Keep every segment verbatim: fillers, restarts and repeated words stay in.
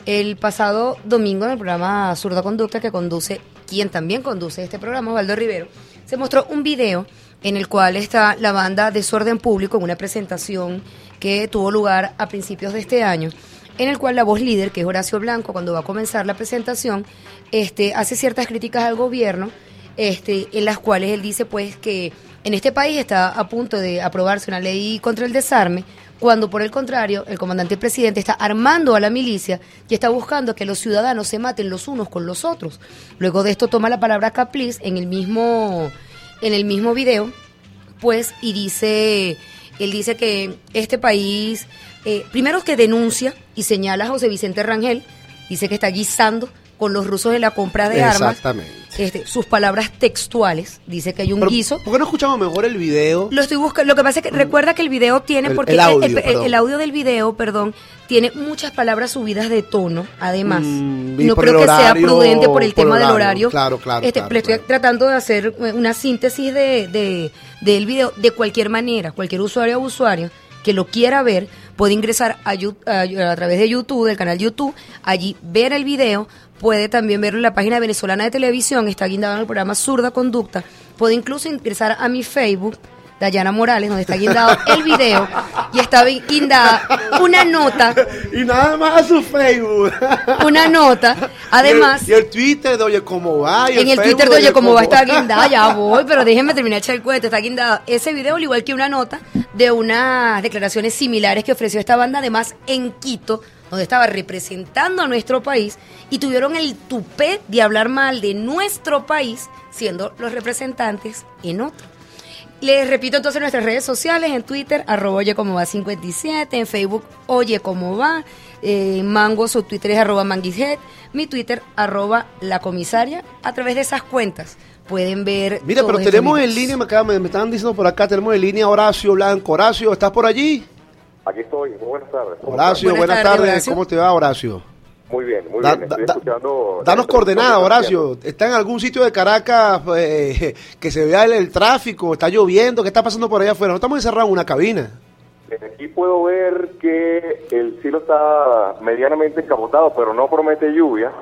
El pasado domingo en el programa Zurda Conducta, que conduce, quien también conduce este programa, Osvaldo Rivero, se mostró un video en el cual está la banda Desorden Público en una presentación que tuvo lugar a principios de este año, en el cual la voz líder, que es Horacio Blanco, cuando va a comenzar la presentación, este, hace ciertas críticas al gobierno, este, en las cuales él dice pues que en este país está a punto de aprobarse una ley contra el desarme, cuando por el contrario el comandante presidente está armando a la milicia y está buscando que los ciudadanos se maten los unos con los otros. Luego de esto toma la palabra Capriz en el mismo, en el mismo video, pues, y dice, él dice que este país, eh, primero que denuncia y señala a José Vicente Rangel, dice que está guisando con los rusos en la compra de armas. Exactamente. Este, sus palabras textuales, dice que hay un Pero, guiso. ¿por qué no escuchamos mejor el video? Lo estoy buscando. Lo que pasa es que recuerda que el video tiene, El- porque el audio, el, el- perdón. el audio del video, perdón, tiene muchas palabras subidas de tono, además. Mm, y no por creo el que sea horario, prudente por el por tema el del horario. horario. Claro, claro, Este, claro, le estoy claro. tratando de hacer una síntesis de, de del video. De cualquier manera, cualquier usuario o usuario que lo quiera ver puede ingresar a, Yu- a, a través de YouTube, del canal YouTube, allí ver el video. Puede también verlo en la página venezolana de televisión, está guindado en el programa Zurda Conducta. Puede incluso ingresar a mi Facebook, Dayana Morales, donde está guindado el video y está guindada una nota, Y nada más a su Facebook. una nota, además... Y el, y el Twitter de Oye Cómo Va. y En el Facebook Twitter de Oye Cómo Va está guindada, ya voy, pero déjenme terminar de echar el cuento, está guindada ese video, al igual que una nota de unas declaraciones similares que ofreció esta banda, además en Quito, donde estaba representando a nuestro país, y tuvieron el tupé de hablar mal de nuestro país, siendo los representantes en otro. Les repito entonces nuestras redes sociales, en Twitter, arroba Oye Cómo Va cincuenta y siete, en Facebook, Oye Cómo Va, eh, Mango, su Twitter es arroba Manguishead, mi Twitter, arroba La Comisaria. A través de esas cuentas pueden ver. Mira, pero todos estos tenemos en videos. línea, me, acaban- me, me estaban diciendo por acá, tenemos en línea a Horacio Blanco. Horacio, ¿estás por allí? Aquí estoy, muy buenas tardes. ¿Cómo Horacio, Buenas buenas, tardes, tardes. Horacio. ¿Cómo te va, Horacio? están? Muy bien, muy Da- bien. da- Estoy da- escuchando. Danos la- coordenadas, lo que están Horacio. ¿Está en algún sitio de Caracas eh, que se vea el, el tráfico? ¿Está lloviendo? ¿Qué está pasando por allá afuera? No estamos encerrados en una cabina. haciendo. Desde aquí puedo ver que el cielo está medianamente encapotado, pero no promete lluvia.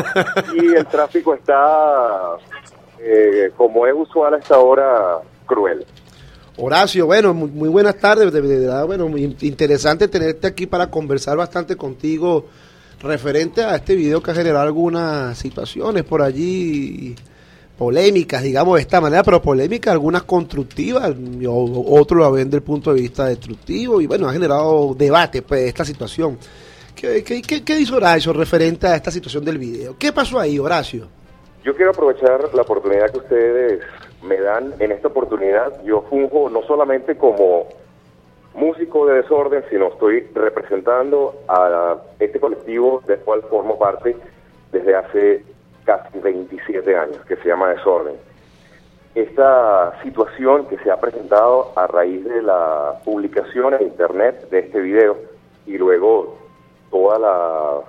Y el tráfico está, eh, como es usual a esta hora, cruel. Horacio, bueno, muy, muy buenas tardes, de verdad, bueno, muy in- interesante tenerte aquí para conversar bastante contigo referente a este video que ha generado algunas situaciones por allí, polémicas, digamos de esta manera, pero polémicas, algunas constructivas, y o- otros lo ven desde el punto de vista destructivo, y bueno, ha generado debate, pues, esta situación. ¿Qué, qué, qué, qué dice Horacio referente a esta situación del video? ¿Qué pasó ahí, Horacio? Yo quiero aprovechar la oportunidad que ustedes me dan. En esta oportunidad yo funjo no solamente como músico de Desorden, sino estoy representando a este colectivo del cual formo parte desde hace casi veintisiete años, que se llama Desorden. Esta situación que se ha presentado a raíz de la publicación en internet de este video y luego todas la,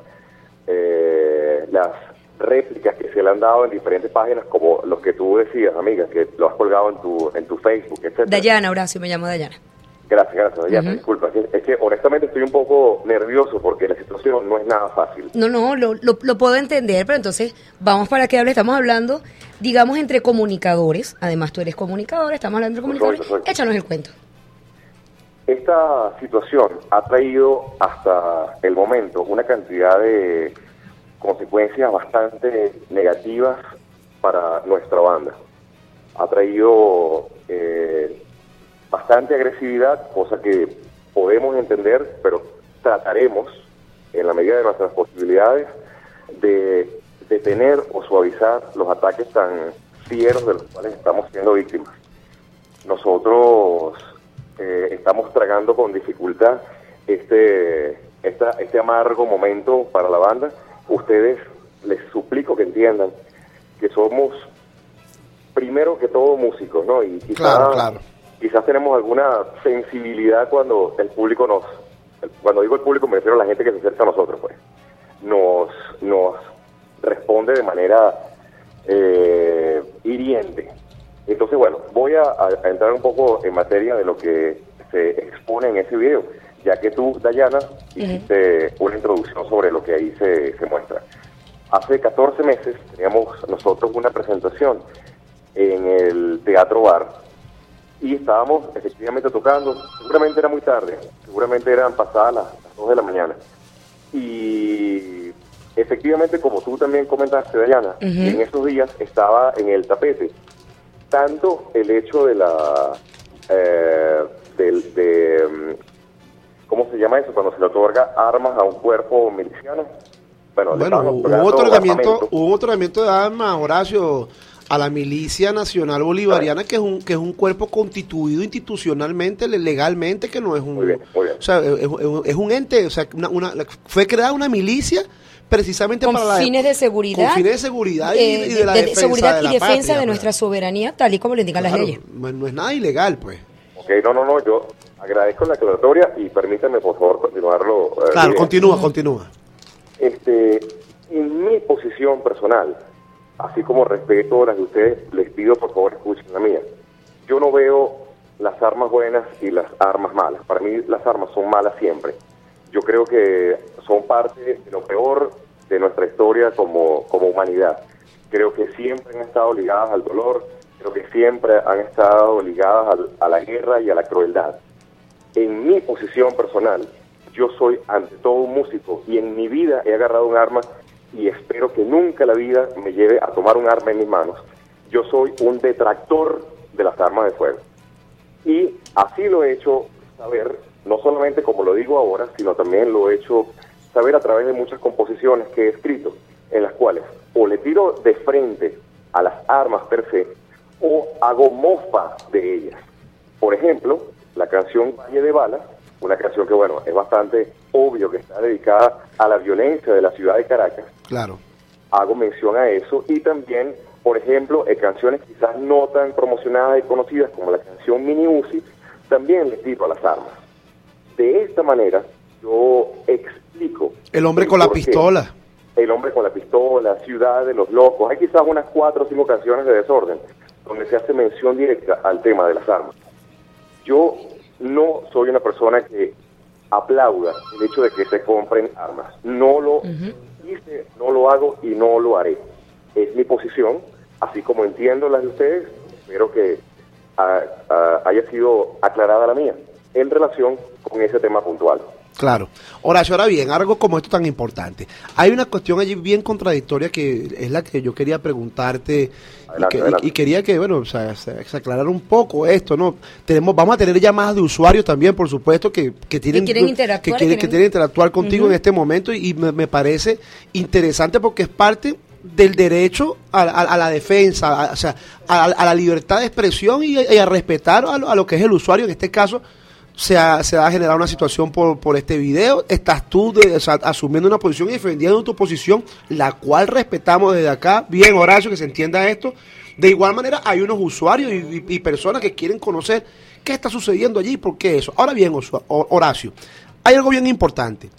eh, las réplicas que se le han dado en diferentes páginas, como los que tú decías, amiga, que lo has colgado en tu en tu Facebook, etcétera. Dayana, Horacio, me llamo Dayana. Gracias, gracias, Dayana. Ujú. Disculpa, es que, es que honestamente estoy un poco nervioso porque la situación no es nada fácil. No, no, lo, lo, lo puedo entender, pero entonces vamos para que hable. Estamos hablando, digamos, entre comunicadores. Además, tú eres comunicador, estamos hablando entre Soy, comunicadores. soy. Échanos el cuento. Esta situación ha traído hasta el momento una cantidad de consecuencias bastante negativas para nuestra banda. Ha traído eh, bastante agresividad, cosa que podemos entender, pero trataremos, en la medida de nuestras posibilidades, de detener o suavizar los ataques tan fieros de los cuales estamos siendo víctimas. Nosotros eh, estamos tragando con dificultad este, esta, este amargo momento para la banda. Ustedes, les suplico que entiendan que somos, primero que todo, músicos, ¿no? Y quizás, Claro, claro. quizás tenemos alguna sensibilidad cuando el público nos... Cuando digo el público me refiero a la gente que se acerca a nosotros, pues. Nos, nos responde de manera eh, hiriente. Entonces, bueno, voy a, a entrar un poco en materia de lo que se expone en ese video. ya que tú, Dayana, hiciste uh-huh. una introducción sobre lo que ahí se, se muestra. Hace catorce meses teníamos nosotros una presentación en el Teatro Bar y estábamos efectivamente tocando, seguramente era muy tarde, seguramente eran pasadas las, las dos de la mañana. Y efectivamente, como tú también comentaste, Dayana, uh-huh. en esos días estaba en el tapete tanto el hecho de la... Eh, del, de, ¿cómo se llama eso? Cuando se le otorga armas a un cuerpo miliciano. Bueno, bueno hubo otorgamiento, hubo un otorgamiento de armas, Horacio, a la Milicia Nacional Bolivariana, que es un que es un cuerpo constituido institucionalmente, legalmente, que no es un... Muy bien, muy bien. O sea, es, es un ente, o sea, una, una, fue creada una milicia precisamente con para fines la, de seguridad, con fines de seguridad y, eh, y de la de, defensa seguridad de la y defensa patria, de nuestra soberanía, tal y como lo indican claro, las leyes. No es nada ilegal, pues. Ok, no, no, no, yo agradezco la aclaratoria y permítame, por favor, continuarlo. Eh, claro, bien. continúa, uh-huh. continúa. Este, en mi posición personal, así como respeto las de ustedes, les pido, por favor, escuchen la mía. Yo no veo las armas buenas y las armas malas. Para mí, las armas son malas siempre. Yo creo que son parte de lo peor de nuestra historia como, como humanidad. Creo que siempre han estado ligadas al dolor, creo que siempre han estado ligadas al, a la guerra y a la crueldad. En mi posición personal, yo soy ante todo un músico y en mi vida he agarrado un arma y espero que nunca la vida me lleve a tomar un arma en mis manos. Yo soy un detractor de las armas de fuego. Y así lo he hecho saber, no solamente como lo digo ahora, sino también lo he hecho saber a través de muchas composiciones que he escrito, en las cuales o le tiro de frente a las armas per se, o hago mofa de ellas. Por ejemplo, la canción Valle de Balas, una canción que, bueno, es bastante obvio que está dedicada a la violencia de la ciudad de Caracas. Claro. Hago mención a eso y también, por ejemplo, en canciones quizás no tan promocionadas y conocidas como la canción Mini Uzi, también le tiro a las armas. De esta manera, yo explico... El hombre con la pistola. El hombre con la pistola, Ciudad de los Locos. Hay quizás unas cuatro o cinco canciones de Desorden donde se hace mención directa al tema de las armas. Yo no soy una persona que aplauda el hecho de que se compren armas. No lo uh-huh. hice, no lo hago y no lo haré. Es mi posición, así como entiendo las de ustedes. Espero que uh, uh, haya sido aclarada la mía en relación con ese tema puntual. Claro. Horacio, ahora bien, algo como esto tan importante. Hay una cuestión allí bien contradictoria que es la que yo quería preguntarte adelante, y, que, y, y quería que, bueno, o sea, se, se aclarara un poco esto, ¿no? Tenemos, vamos a tener llamadas de usuarios también, por supuesto, que, que tienen que quieren interactuar, que quieren, que quieren interactuar contigo uh-huh. en este momento y me, me parece interesante porque es parte del derecho a, a, a la defensa, a, o sea, a, a la libertad de expresión y, y a respetar a lo, a lo que es el usuario, en este caso. Se ha, se ha generado una situación por, por este video, estás tú de, o sea, asumiendo una posición y defendiendo tu posición, la cual respetamos desde acá. Bien, Horacio, que se entienda esto. De igual manera, hay unos usuarios y, y, y personas que quieren conocer qué está sucediendo allí y por qué eso. Ahora bien, Horacio, hay algo bien importante.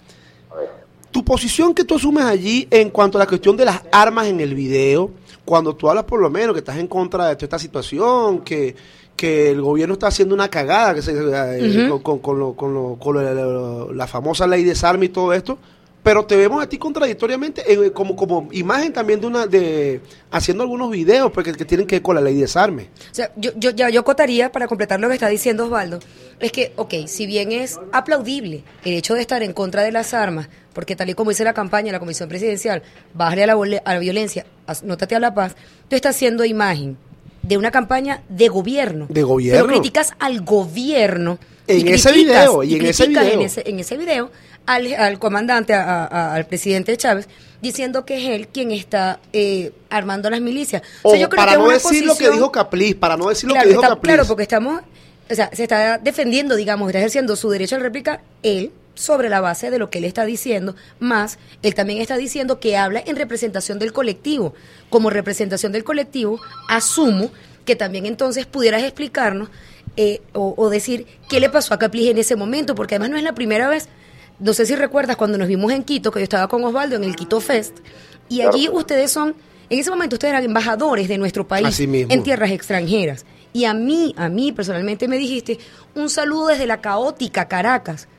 Tu posición que tú asumes allí en cuanto a la cuestión de las armas en el video, cuando tú hablas por lo menos que estás en contra de toda esta situación, que... que el gobierno está haciendo una cagada que se, eh, uh-huh. con, con, con, lo, con, lo, con lo, la, la famosa ley de desarme y todo esto, pero te vemos a ti contradictoriamente eh, como, como imagen también de una de haciendo algunos videos porque, que tienen que ver con la ley de desarme. O sea, yo, yo, ya, yo acotaría, para completar lo que está diciendo Osvaldo, es que, ok, si bien es aplaudible el hecho de estar en contra de las armas, porque tal y como dice la campaña de la Comisión Presidencial, bájale a la, a la violencia, anótate a la paz, tú estás haciendo imagen de una campaña de gobierno. De gobierno. Pero criticas al gobierno. En ese video, y, y en ese video. En ese, en ese video al, al comandante, a, a, al presidente Chávez, diciendo que es él quien está eh, armando las milicias. O, o sea, yo creo para que no es una decir posición, lo que dijo Capriz, para no decir claro, lo que dijo está, Capriz. Claro, porque estamos, o sea, se está defendiendo, digamos, está ejerciendo su derecho a réplica él, sobre la base de lo que él está diciendo, más él también está diciendo que habla en representación del colectivo. Como representación del colectivo, asumo que también entonces pudieras explicarnos eh, o, o decir qué le pasó a Capriz en ese momento, porque además no es la primera vez. No sé si recuerdas cuando nos vimos en Quito, que yo estaba con Osvaldo en el Quito Fest, y allí ustedes son, en ese momento ustedes eran embajadores de nuestro país en tierras extranjeras. Y a mí, a mí personalmente me dijiste un saludo desde la caótica Caracas.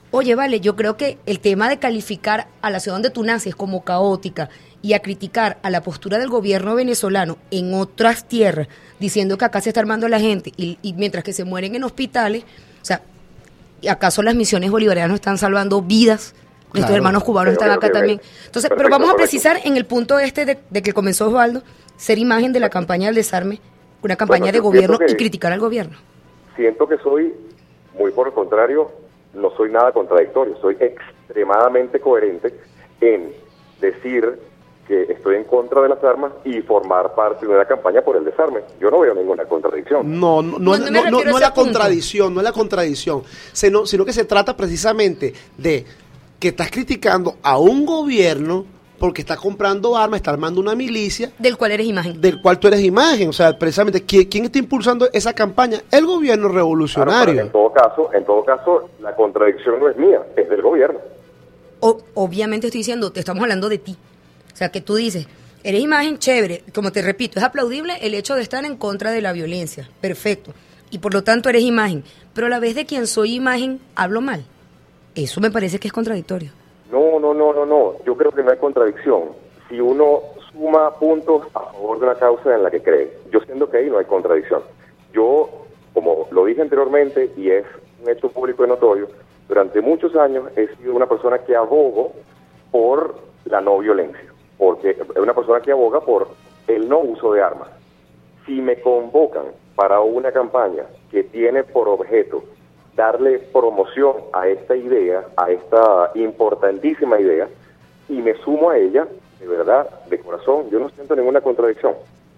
Oye, vale, yo creo que el tema de calificar a la ciudad donde tú naces como caótica y a criticar a la postura del gobierno venezolano en otras tierras, diciendo que acá se está armando la gente y, y mientras que se mueren en hospitales, o sea, ¿acaso las misiones bolivarianas están salvando vidas? Nuestros claro. hermanos cubanos están acá también. Entonces, perfecto, pero vamos a precisar correcto. En el punto este de, de que comenzó Osvaldo, ser imagen de la campaña del desarme, una campaña bueno, de gobierno que, y criticar al gobierno. Siento que soy, muy por el contrario, no soy nada contradictorio, soy extremadamente coherente en decir que estoy en contra de las armas y formar parte de una campaña por el desarme. Yo no veo ninguna contradicción. No, no, no, no, no, no, no es la contradicción, no es la contradicción, sino, sino que se trata precisamente de que estás criticando a un gobierno porque está comprando armas, está armando una milicia. Del cual eres imagen. Del cual tú eres imagen. O sea, precisamente, ¿quién, quién está impulsando esa campaña? El gobierno revolucionario. Claro, en todo caso, en todo caso, la contradicción no es mía, es del gobierno. O, obviamente estoy diciendo, te estamos hablando de ti. O sea, que tú dices, eres imagen, chévere. Como te repito, es aplaudible el hecho de estar en contra de la violencia. Perfecto. Y por lo tanto eres imagen. Pero a la vez de quien soy imagen, hablo mal. Eso me parece que es contradictorio. No, no, no, no, no. Yo creo que no hay contradicción. Si uno suma puntos a favor de una causa en la que cree, yo siento que ahí no hay contradicción. Yo, como lo dije anteriormente, y es un hecho público y notorio, durante muchos años he sido una persona que abogo por la no violencia, porque es una persona que aboga por el no uso de armas. Si me convocan para una campaña que tiene por objeto darle promoción a esta idea, a esta importantísima idea, y me sumo a ella, de verdad, de corazón, yo no siento ninguna contradicción.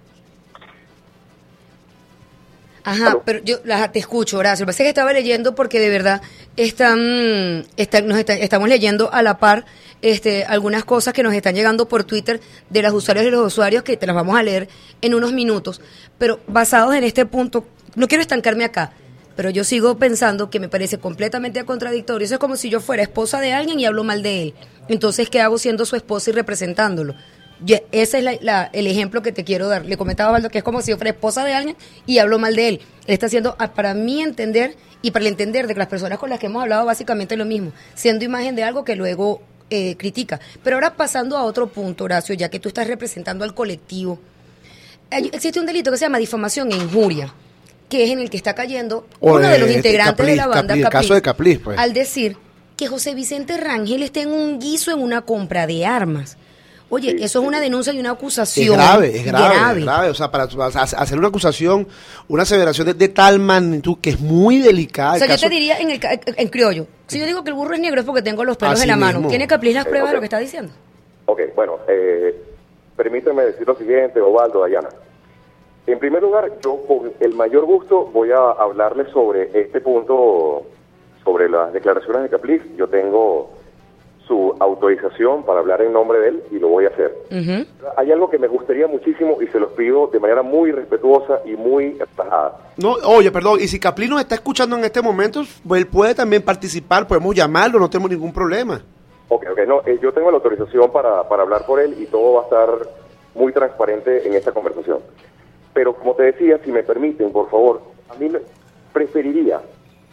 Ajá, ¿Aló? Pero yo la, te escucho, Horacio. Lo que pasa es que estaba leyendo porque de verdad están, están, nos está, estamos leyendo a la par este, algunas cosas que nos están llegando por Twitter de los usuarios y los usuarios que te las vamos a leer en unos minutos. Pero basados en este punto, no quiero estancarme acá, pero yo sigo pensando que me parece completamente contradictorio. Eso es como si yo fuera esposa de alguien y hablo mal de él. Entonces, ¿qué hago siendo su esposa y representándolo? Yo, ese es la, la, el ejemplo que te quiero dar. Le comentaba a Osvaldo que es como si yo fuera esposa de alguien y hablo mal de él. Él está haciendo, para mí entender, y para el entender de que las personas con las que hemos hablado básicamente lo mismo, siendo imagen de algo que luego eh, critica. Pero ahora pasando a otro punto, Horacio, ya que tú estás representando al colectivo, hay, existe un delito que se llama difamación e injuria, que es en el que está cayendo o uno de, de los integrantes Capliz, de la banda Capliz, Capliz, el caso de Capliz, pues. Al decir que José Vicente Rangel está en un guiso en una compra de armas. Oye, sí, eso es una denuncia y una acusación. Es grave, es grave, grave. Es grave. O sea, para, para hacer una acusación, una aseveración de, de tal magnitud que es muy delicada. O sea, yo caso... te diría en, el, en criollo, si yo digo que el burro es negro es porque tengo los pelos Así en la mismo. mano. ¿Tiene Capliz las pruebas okay. de lo que está diciendo? Ok, bueno, eh, permíteme decir lo siguiente, Osvaldo, Dayana. En primer lugar, yo con el mayor gusto voy a hablarles sobre este punto, sobre las declaraciones de Capliz. Yo tengo su autorización para hablar en nombre de él y lo voy a hacer. Uh-huh. Hay algo que me gustaría muchísimo y se los pido de manera muy respetuosa y muy atajada. No, oye, perdón, y si Capliz nos está escuchando en este momento, él puede también participar, podemos llamarlo, no tenemos ningún problema. Ok, ok, no, eh, yo tengo la autorización para, para hablar por él y todo va a estar muy transparente en esta conversación. Pero como te decía, si me permiten, por favor, a mí me preferiría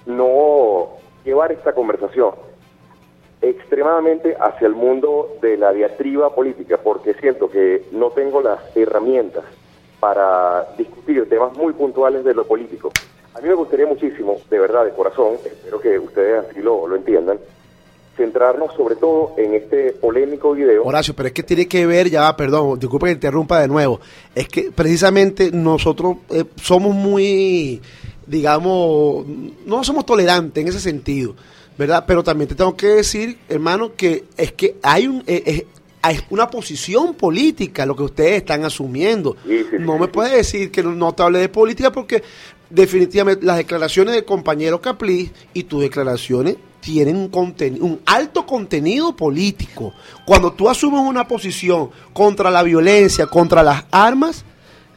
no llevar esta conversación extremadamente hacia el mundo de la diatriba política, porque siento que no tengo las herramientas para discutir temas muy puntuales de lo político. A mí me gustaría muchísimo, de verdad, de corazón, espero que ustedes así lo, lo entiendan, centrarnos sobre todo en este polémico video. Horacio, pero es que tiene que ver, ya, perdón, disculpe que interrumpa de nuevo, es que precisamente nosotros eh, somos muy, digamos, no somos tolerantes en ese sentido, ¿verdad? Pero también te tengo que decir, hermano, que es que hay un eh, eh, es una posición política lo que ustedes están asumiendo. Sí, sí, no sí, me sí. puedes decir que no, no te hable de política porque definitivamente las declaraciones del compañero Capliz y tus declaraciones tienen un, conten- un alto contenido político. Cuando tú asumes una posición contra la violencia, contra las armas,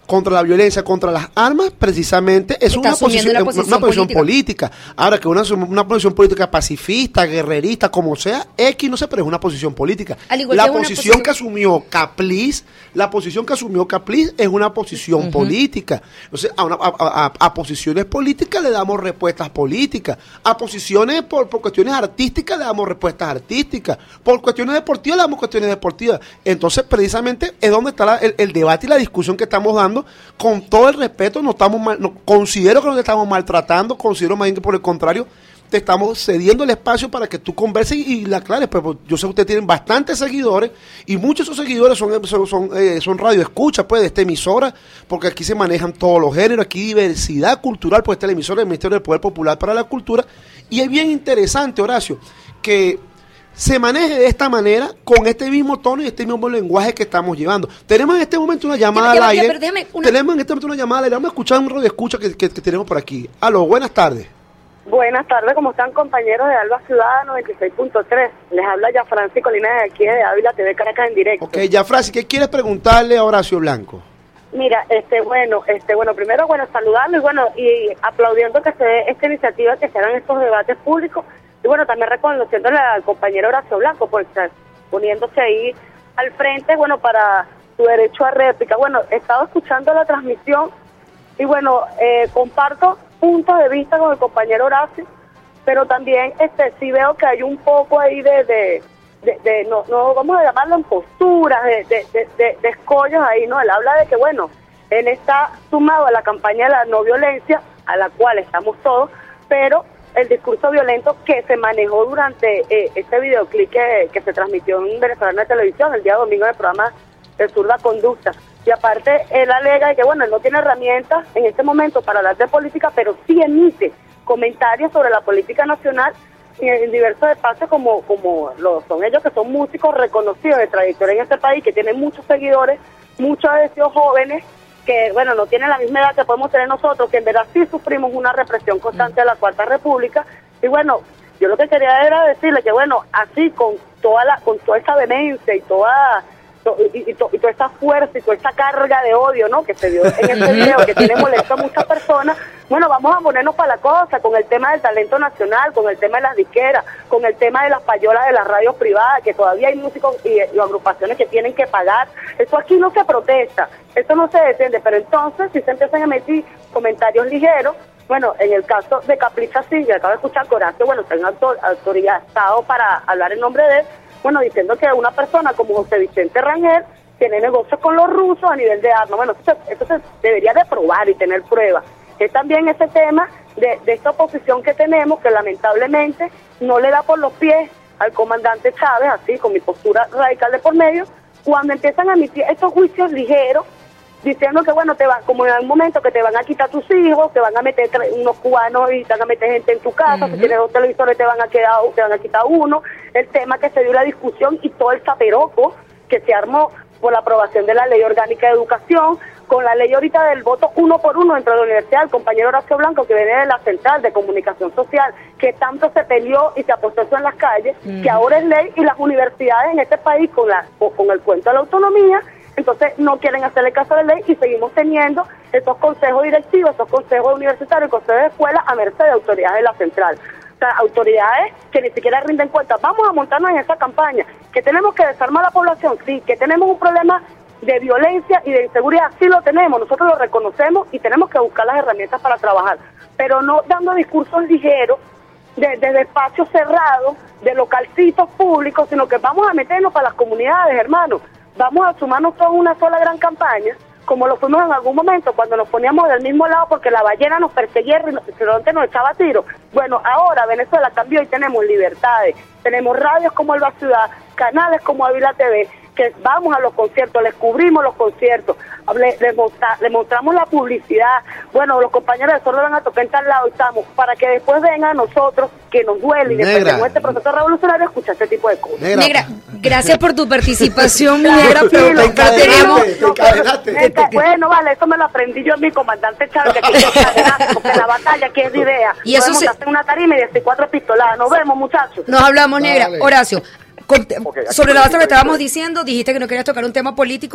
contra la violencia, contra las armas, precisamente es Está una posición, asumiendo una una posición, posición política. política. Ahora, que una, una posición política pacifista, guerrerista, como sea, X no sé, pero es una posición política. Al igual La que una posición posición- que asumió Capliz, la posición que asumió Capliz es una posición Ujú. política. Entonces, a, una, a, a- a posiciones políticas le damos respuestas políticas. A posiciones por, por cuestiones artísticas le damos respuestas artísticas. Por cuestiones deportivas le damos cuestiones deportivas. Entonces, precisamente es donde está la- el, el debate y la discusión que estamos dando. Con todo el respeto, no estamos mal, no, considero que no te estamos maltratando, considero más bien que por el contrario, te estamos cediendo el espacio para que tú converses y, y la aclares. Pero yo sé que ustedes tienen bastantes seguidores y muchos de esos seguidores son, son, son, eh, son radioescuchas pues, de esta emisora, porque aquí se manejan todos los géneros, aquí hay diversidad cultural, pues esta es la emisora del Ministerio del Poder Popular para la Cultura. Y es bien interesante, Horacio, que se maneje de esta manera, con este mismo tono y este mismo lenguaje que estamos llevando. Tenemos en este momento una llamada Ya, ya, al ya, aire. pero déjame una- Tenemos en este momento una llamada al aire. Vamos a escuchar un radio escucha que, que, que tenemos por aquí. Aló, buenas tardes. Buenas tardes, ¿cómo están, compañeros de Alba Ciudad noventa y seis punto tres? Les habla ya Francis Colina de aquí de Ávila T V Caracas en directo. Ok, ya Francis, ¿qué quieres preguntarle a Horacio Blanco? Mira, este, bueno, este, bueno, primero, bueno, saludarlo y bueno, y aplaudiendo que se dé esta iniciativa, que se hagan estos debates públicos, y bueno, también reconociéndole al compañero Horacio Blanco por estar poniéndose ahí al frente, bueno, para su derecho a réplica. Bueno, he estado escuchando la transmisión y bueno, eh, comparto puntos de vista con el compañero Horacio, pero también este sí veo que hay un poco ahí de, de, de, de no, no vamos a llamarlo en posturas, de, de, de, de, de escollos ahí, ¿no? Él habla de que, bueno, él está sumado a la campaña de la no violencia, a la cual estamos todos, pero el discurso violento que se manejó durante eh, este videoclip que, que se transmitió en Venezolana de Televisión el día domingo en el programa de Zurda Conducta. Y aparte, él alega de que, bueno, él no tiene herramientas en este momento para hablar de política, pero sí emite comentarios sobre la política nacional en diversos espacios, como como lo son ellos, que son músicos reconocidos de trayectoria en este país, que tienen muchos seguidores, muchos de ellos jóvenes, que, bueno, no tienen la misma edad que podemos tener nosotros, que en verdad sí sufrimos una represión constante de la Cuarta República. Y bueno, yo lo que quería era decirle que, bueno, así con toda la con toda esa vehemencia y toda Y, y, to, y toda esa fuerza y toda esa carga de odio, ¿no?, que se dio en este video, que tiene molesto a muchas personas. Bueno, vamos a ponernos para la cosa, con el tema del talento nacional, con el tema de las disqueras, con el tema de las payolas de las radios privadas, que todavía hay músicos y, y agrupaciones que tienen que pagar. Eso aquí no se protesta, eso no se defiende, pero entonces si se empiezan a meter comentarios ligeros, bueno, en el caso de Capricha, sí, que acabo de escuchar Horacio, bueno, está en autor, autorizado para hablar en nombre de él, bueno, diciendo que una persona como José Vicente Rangel tiene negocios con los rusos a nivel de armas. Bueno, eso se, eso se debería de probar y tener pruebas. Es también ese tema de, de esta oposición que tenemos, que lamentablemente no le da por los pies al comandante Chávez, así con mi postura radical de por medio, cuando empiezan a emitir estos juicios ligeros, diciendo que, bueno, te van, como en algún momento que te van a quitar tus hijos, te van a meter unos cubanos y te van a meter gente en tu casa, uh-huh. Si tienes dos televisores te van a quedar, te van a quitar uno, el tema que se dio la discusión y todo el zaperoco que se armó por la aprobación de la Ley Orgánica de Educación, con la ley ahorita del voto uno por uno dentro de la universidad, el compañero Horacio Blanco, que viene de la Central de Comunicación Social, que tanto se peleó y se apostó eso en las calles, uh-huh. Que ahora es ley, y las universidades en este país, con, la, con el cuento de la autonomía, entonces no quieren hacerle caso a la ley y seguimos teniendo estos consejos directivos, estos consejos universitarios, consejos de escuela a merced de autoridades de la Central. O sea, autoridades que ni siquiera rinden cuenta. Vamos a montarnos en esa campaña, que tenemos que desarmar a la población, sí, que tenemos un problema de violencia y de inseguridad, sí lo tenemos, nosotros lo reconocemos y tenemos que buscar las herramientas para trabajar, pero no dando discursos ligeros, de, de espacios cerrados, de localcitos públicos, sino que vamos a meternos para las comunidades, hermanos. Vamos a sumarnos todos una sola gran campaña, como lo fuimos en algún momento, cuando nos poníamos del mismo lado porque la ballena nos perseguía y nos, nos echaba tiros. Bueno, ahora Venezuela cambió y tenemos libertades, tenemos radios como Alba Ciudad, canales como Ávila T V, que vamos a los conciertos, les cubrimos los conciertos, le, le, monta, le mostramos la publicidad. Bueno, los compañeros de Sordo van a tocar en tal lado y estamos, para que después vengan a nosotros, que nos duele y después de este proceso revolucionario, escuchar este tipo de cosas. Negra, Negra gracias por tu participación, Negra, pero, pero, pero tenemos... No, pero, bueno, vale, eso me lo aprendí yo en mi comandante Chávez, que aquí se porque la batalla aquí es de idea. Y eso se... hacer una tarima y decir cuatro pistoladas. Nos vemos, muchachos. Nos hablamos, Negra. Dale. Horacio, con, okay, sobre la base que estábamos diciendo, dijiste que no querías tocar un tema político.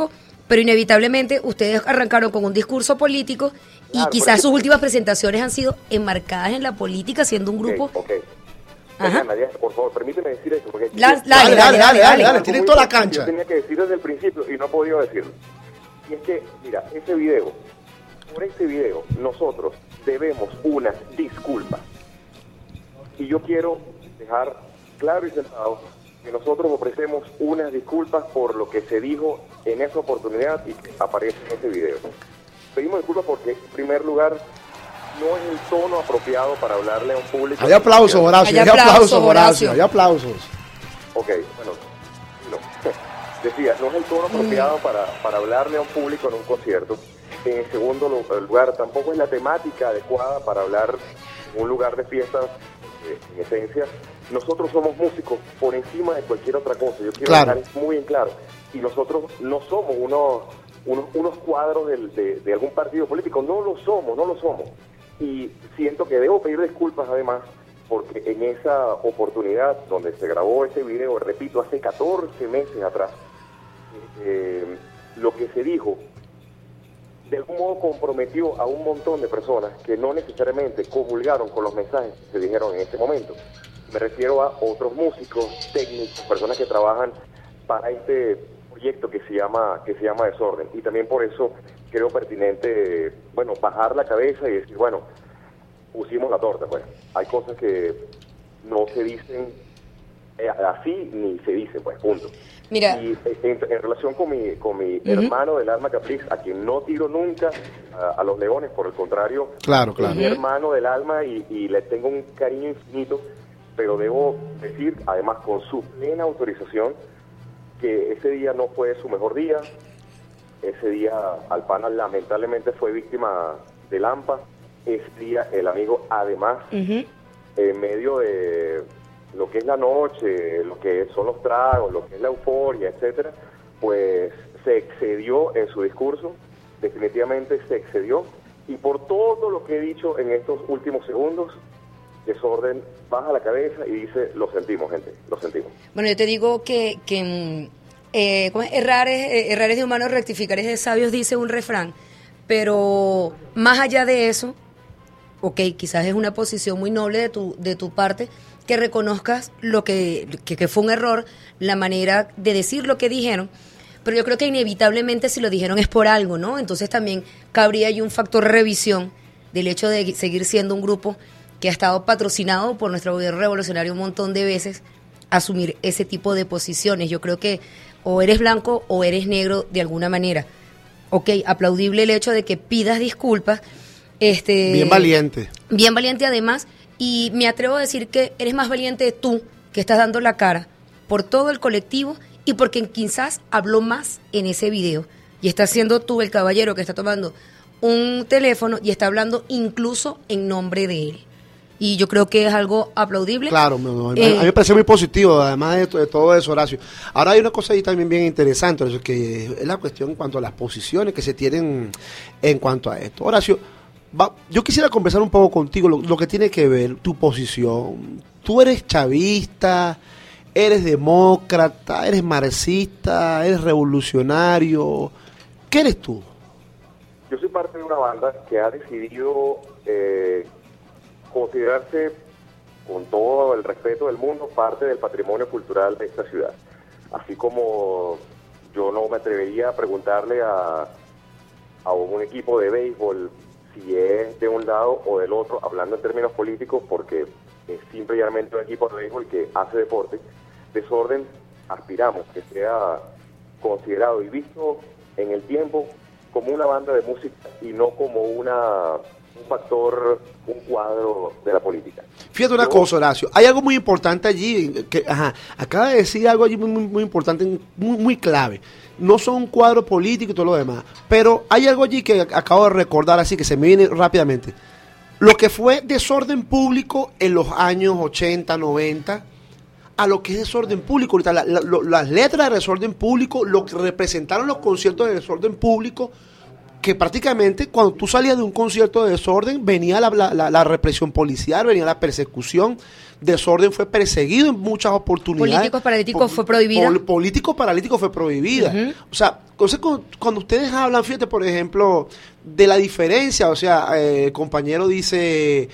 pero inevitablemente ustedes arrancaron con un discurso político y Claro, quizás porque- sus últimas presentaciones han sido enmarcadas en la política, siendo un grupo... Ok, ok. Ajá. Diana, Diana, por favor, permíteme decir eso. Porque La- Yo- dale, dale, dale, dale, dale, tienes toda la cancha. Yo tenía que decir desde el principio y no he podido decirlo. Y es que, mira, ese video, por ese video, nosotros debemos una disculpa. Y yo quiero dejar claro y sentado que nosotros ofrecemos unas disculpas por lo que se dijo en esa oportunidad y que aparece en ese video. Pedimos disculpas porque, en primer lugar, no es el tono apropiado para hablarle a un público. Hay aplausos, Horacio, Hay hay aplausos, aplausos, Horacio, Horacio. hay aplausos. Ok, bueno, no. Decía, no es el tono apropiado para, para hablarle a un público en un concierto. En segundo lu- lugar, tampoco es la temática adecuada para hablar en un lugar de fiesta. eh, En esencia, nosotros somos músicos por encima de cualquier otra cosa. Yo quiero Claro. dejar muy en claro. Y nosotros no somos unos, unos, unos cuadros del- de, de algún partido político. No lo somos, no lo somos. Y siento que debo pedir disculpas además porque en esa oportunidad donde se grabó ese video, repito, hace catorce meses atrás, eh, lo que se dijo de algún modo comprometió a un montón de personas que no necesariamente comulgaron con los mensajes que se dijeron en ese momento. Me refiero a otros músicos, técnicos, personas que trabajan para este proyecto que se llama que se llama Desorden. Y también por eso creo pertinente, bueno, bajar la cabeza y decir, bueno, pusimos la torta, pues. Hay cosas que no se dicen eh, así ni se dicen, pues, punto. Mira. Y eh, en, en relación con mi, con mi Ujú. hermano del alma Capriz, a quien no tiro nunca a, a los leones, por el contrario, Claro, claro. es mi hermano del alma y, y le tengo un cariño infinito, pero debo decir, además con su plena autorización, que ese día no fue su mejor día. Ese día Alpana lamentablemente fue víctima de Lampa. Ese día el amigo además, Ujú. en medio de lo que es la noche, lo que son los tragos, lo que es la euforia, etcétera, pues se excedió en su discurso, definitivamente se excedió, y por todo lo que he dicho en estos últimos segundos, Desorden baja la cabeza y dice, lo sentimos, gente, lo sentimos. Bueno, yo te digo que, que mm, eh, ¿cómo es? Errar, es, eh, errar es de humanos, rectificar es de sabios, dice un refrán. Pero más allá de eso, ok, quizás es una posición muy noble de tu, de tu parte, que reconozcas lo que, que, que fue un error, la manera de decir lo que dijeron, pero yo creo que inevitablemente si lo dijeron es por algo, ¿no? Entonces también cabría ahí un factor revisión del hecho de seguir siendo un grupo que ha estado patrocinado por nuestro gobierno revolucionario un montón de veces, asumir ese tipo de posiciones. Yo creo que o eres blanco o eres negro de alguna manera. Ok, aplaudible el hecho de que pidas disculpas. Este, Bien valiente. Bien valiente además, y me atrevo a decir que eres más valiente tú, que estás dando la cara por todo el colectivo y porque quizás habló más en ese video. Y estás siendo tú el caballero que está tomando un teléfono y está hablando incluso en nombre de él. Y yo creo que es algo aplaudible. Claro, me- me- Eh, a mí me parece muy positivo, además de, to- de todo eso, Horacio. Ahora hay una cosa ahí también bien interesante, Horacio, que es la cuestión en cuanto a las posiciones que se tienen en cuanto a esto. Horacio, va- yo quisiera conversar un poco contigo lo, lo que tiene que ver tu posición. Tú eres chavista, eres demócrata, eres marxista, eres revolucionario. ¿Qué eres tú? Yo soy parte de una banda que ha decidido eh, considerarse, con todo el respeto del mundo, parte del patrimonio cultural de esta ciudad. Así como yo no me atrevería a preguntarle a, a un equipo de béisbol si es de un lado o del otro, hablando en términos políticos, porque es simplemente un equipo de béisbol que hace deporte. Desorden, aspiramos que sea considerado y visto en el tiempo como una banda de música y no como una un factor, un cuadro de la política. Fíjate una Yo- cosa, Horacio, hay algo muy importante allí, que ajá, acaba de decir algo allí muy, muy, muy importante, muy, muy clave. No son un cuadro político y todo lo demás, pero hay algo allí que acabo de recordar, así que se me viene rápidamente. Lo que fue desorden público en los años ochenta, noventa, a lo que es desorden público. Ahorita la- la- lo- las letras de desorden público, lo que representaron los conciertos de desorden público, que prácticamente cuando tú salías de un concierto de desorden, venía la, la, la, la represión policial, venía la persecución. Desorden fue perseguido en muchas oportunidades. Políticos paralíticos fue prohibida. Pol, políticos paralíticos fue prohibida. Uh-huh. O sea, entonces cuando, cuando ustedes hablan, fíjate, por ejemplo, de la diferencia, o sea, eh, el compañero dice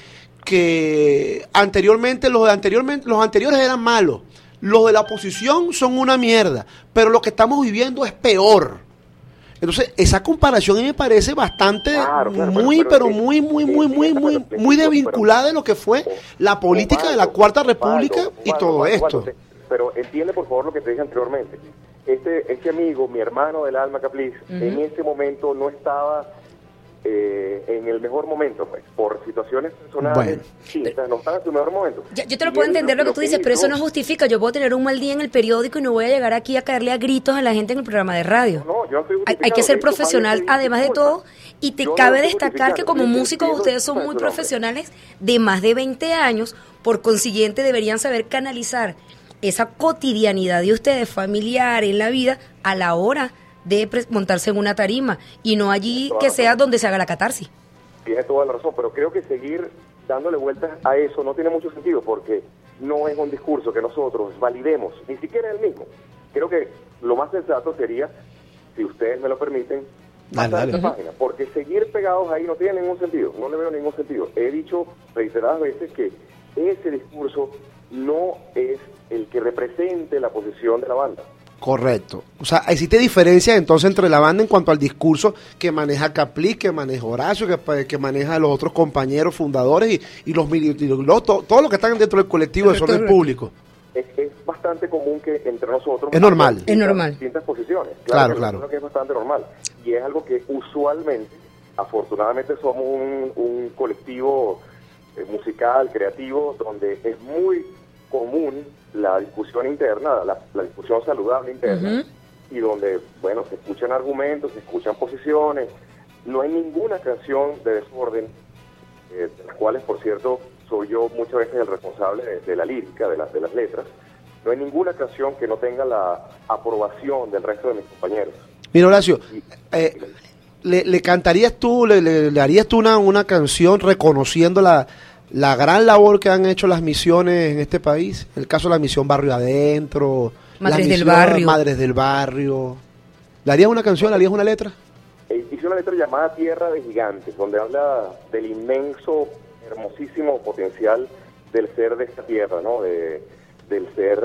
que anteriormente los, anteriormente, los anteriores eran malos, los de la oposición son una mierda, pero lo que estamos viviendo es peor. Entonces, esa comparación a mí me parece bastante, claro, claro, muy, pero, pero, pero muy, muy, muy, muy, muy, muy desvinculada de lo que fue la política Osvaldo, de la Cuarta República Osvaldo, y todo Osvaldo, esto. Osvaldo, pero entiende, por favor, lo que te dije anteriormente. Este, este amigo, mi hermano del alma, Capliz, uh-huh. en ese momento no estaba eh, en el mejor momento, pues, por situaciones personales. Bueno. Sí, o sea, no estaba en su mejor momento. Ya, yo te lo puedo entender lo que tú dices, pero eso no justifica. Yo puedo tener un mal día en el periódico y no voy a llegar aquí a caerle a gritos a la gente en el programa de radio. No, no, yo no estoy hay, hay que ser profesional, además de todo, y te yo cabe no destacar que como músicos ustedes son muy profesionales de más de veinte años, por consiguiente deberían saber canalizar esa cotidianidad de ustedes familiar en la vida a la hora de montarse en una tarima y no allí que sea donde se haga la catarsis. Tienes toda la razón, pero creo que seguir dándole vueltas a eso no tiene mucho sentido porque no es un discurso que nosotros validemos, ni siquiera el mismo. Creo que lo más sensato sería, si ustedes me lo permiten, pasar esta página, porque seguir pegados ahí no tiene ningún sentido, no le veo ningún sentido. He dicho reiteradas veces que ese discurso no es el que represente la posición de la banda. Correcto. O sea, existe diferencia entonces entre la banda en cuanto al discurso que maneja Capliz, que maneja Horacio, que, que maneja los otros compañeros fundadores y, y los militares, todo, todo lo que están dentro del colectivo de desorden público. Es, es bastante común que entre nosotros... Es normal. Es normal. Distintas posiciones. Claro, claro. claro. Que es bastante normal. Y es algo que usualmente, afortunadamente, somos un, un colectivo eh, musical, creativo, donde es muy común la discusión interna, la, la discusión saludable interna, uh-huh. y donde, bueno, se escuchan argumentos, se escuchan posiciones. No hay ninguna canción de desorden, eh, de las cuales, por cierto, soy yo muchas veces el responsable de, de la lírica, de, la, de las letras. No hay ninguna canción que no tenga la aprobación del resto de mis compañeros. Mira, Horacio, eh, ¿le, le cantarías tú, le, le, le harías tú una, una canción reconociendo la... la gran labor que han hecho las misiones en este país, el caso de la misión Barrio Adentro, Madres del Barrio, Madres del Barrio, ¿le harías una canción, le harías una letra? Eh, hice una letra llamada Tierra de Gigantes, donde habla del inmenso, hermosísimo potencial del ser de esta tierra, ¿no? De, del ser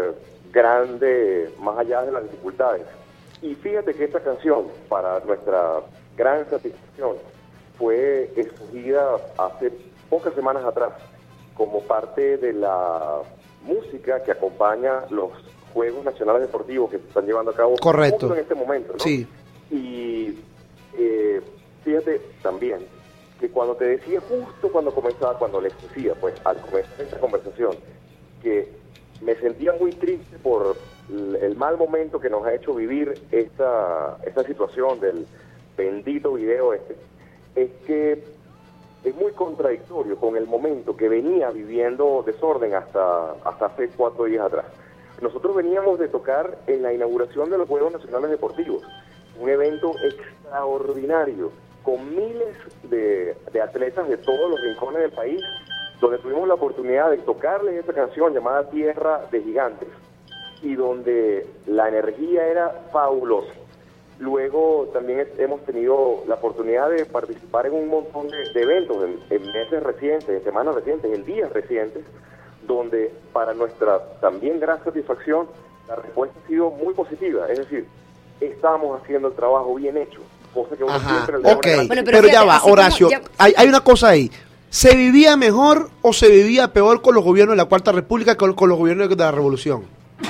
grande más allá de las dificultades. Y fíjate que esta canción, para nuestra gran satisfacción, fue escogida hace pocas semanas atrás como parte de la música que acompaña los Juegos Nacionales Deportivos que se están llevando a cabo. Correcto. Justo en este momento, ¿no? Sí. Y eh, fíjate también que cuando te decía, justo cuando comenzaba, cuando les decía, pues al comenzar esta conversación, que me sentía muy triste por el mal momento que nos ha hecho vivir esta, esta situación del bendito video este, es que es muy contradictorio con el momento que venía viviendo Desorden hasta, hasta hace cuatro días atrás. Nosotros veníamos de tocar en la inauguración de los Juegos Nacionales Deportivos, un evento extraordinario, con miles de, de atletas de todos los rincones del país, donde tuvimos la oportunidad de tocarles esta canción llamada Tierra de Gigantes, y donde la energía era fabulosa. Luego también hemos tenido la oportunidad de participar en un montón de, de eventos, en, en meses recientes, en semanas recientes, en días recientes, donde para nuestra también gran satisfacción la respuesta ha sido muy positiva. Es decir, estamos haciendo el trabajo bien hecho, cosa que uno siempre le da okay. una... Bueno, pero, pero ya va, Horacio, ya... Hay, hay una cosa ahí. ¿Se vivía mejor o se vivía peor con los gobiernos de la Cuarta República que con, con los gobiernos de la Revolución?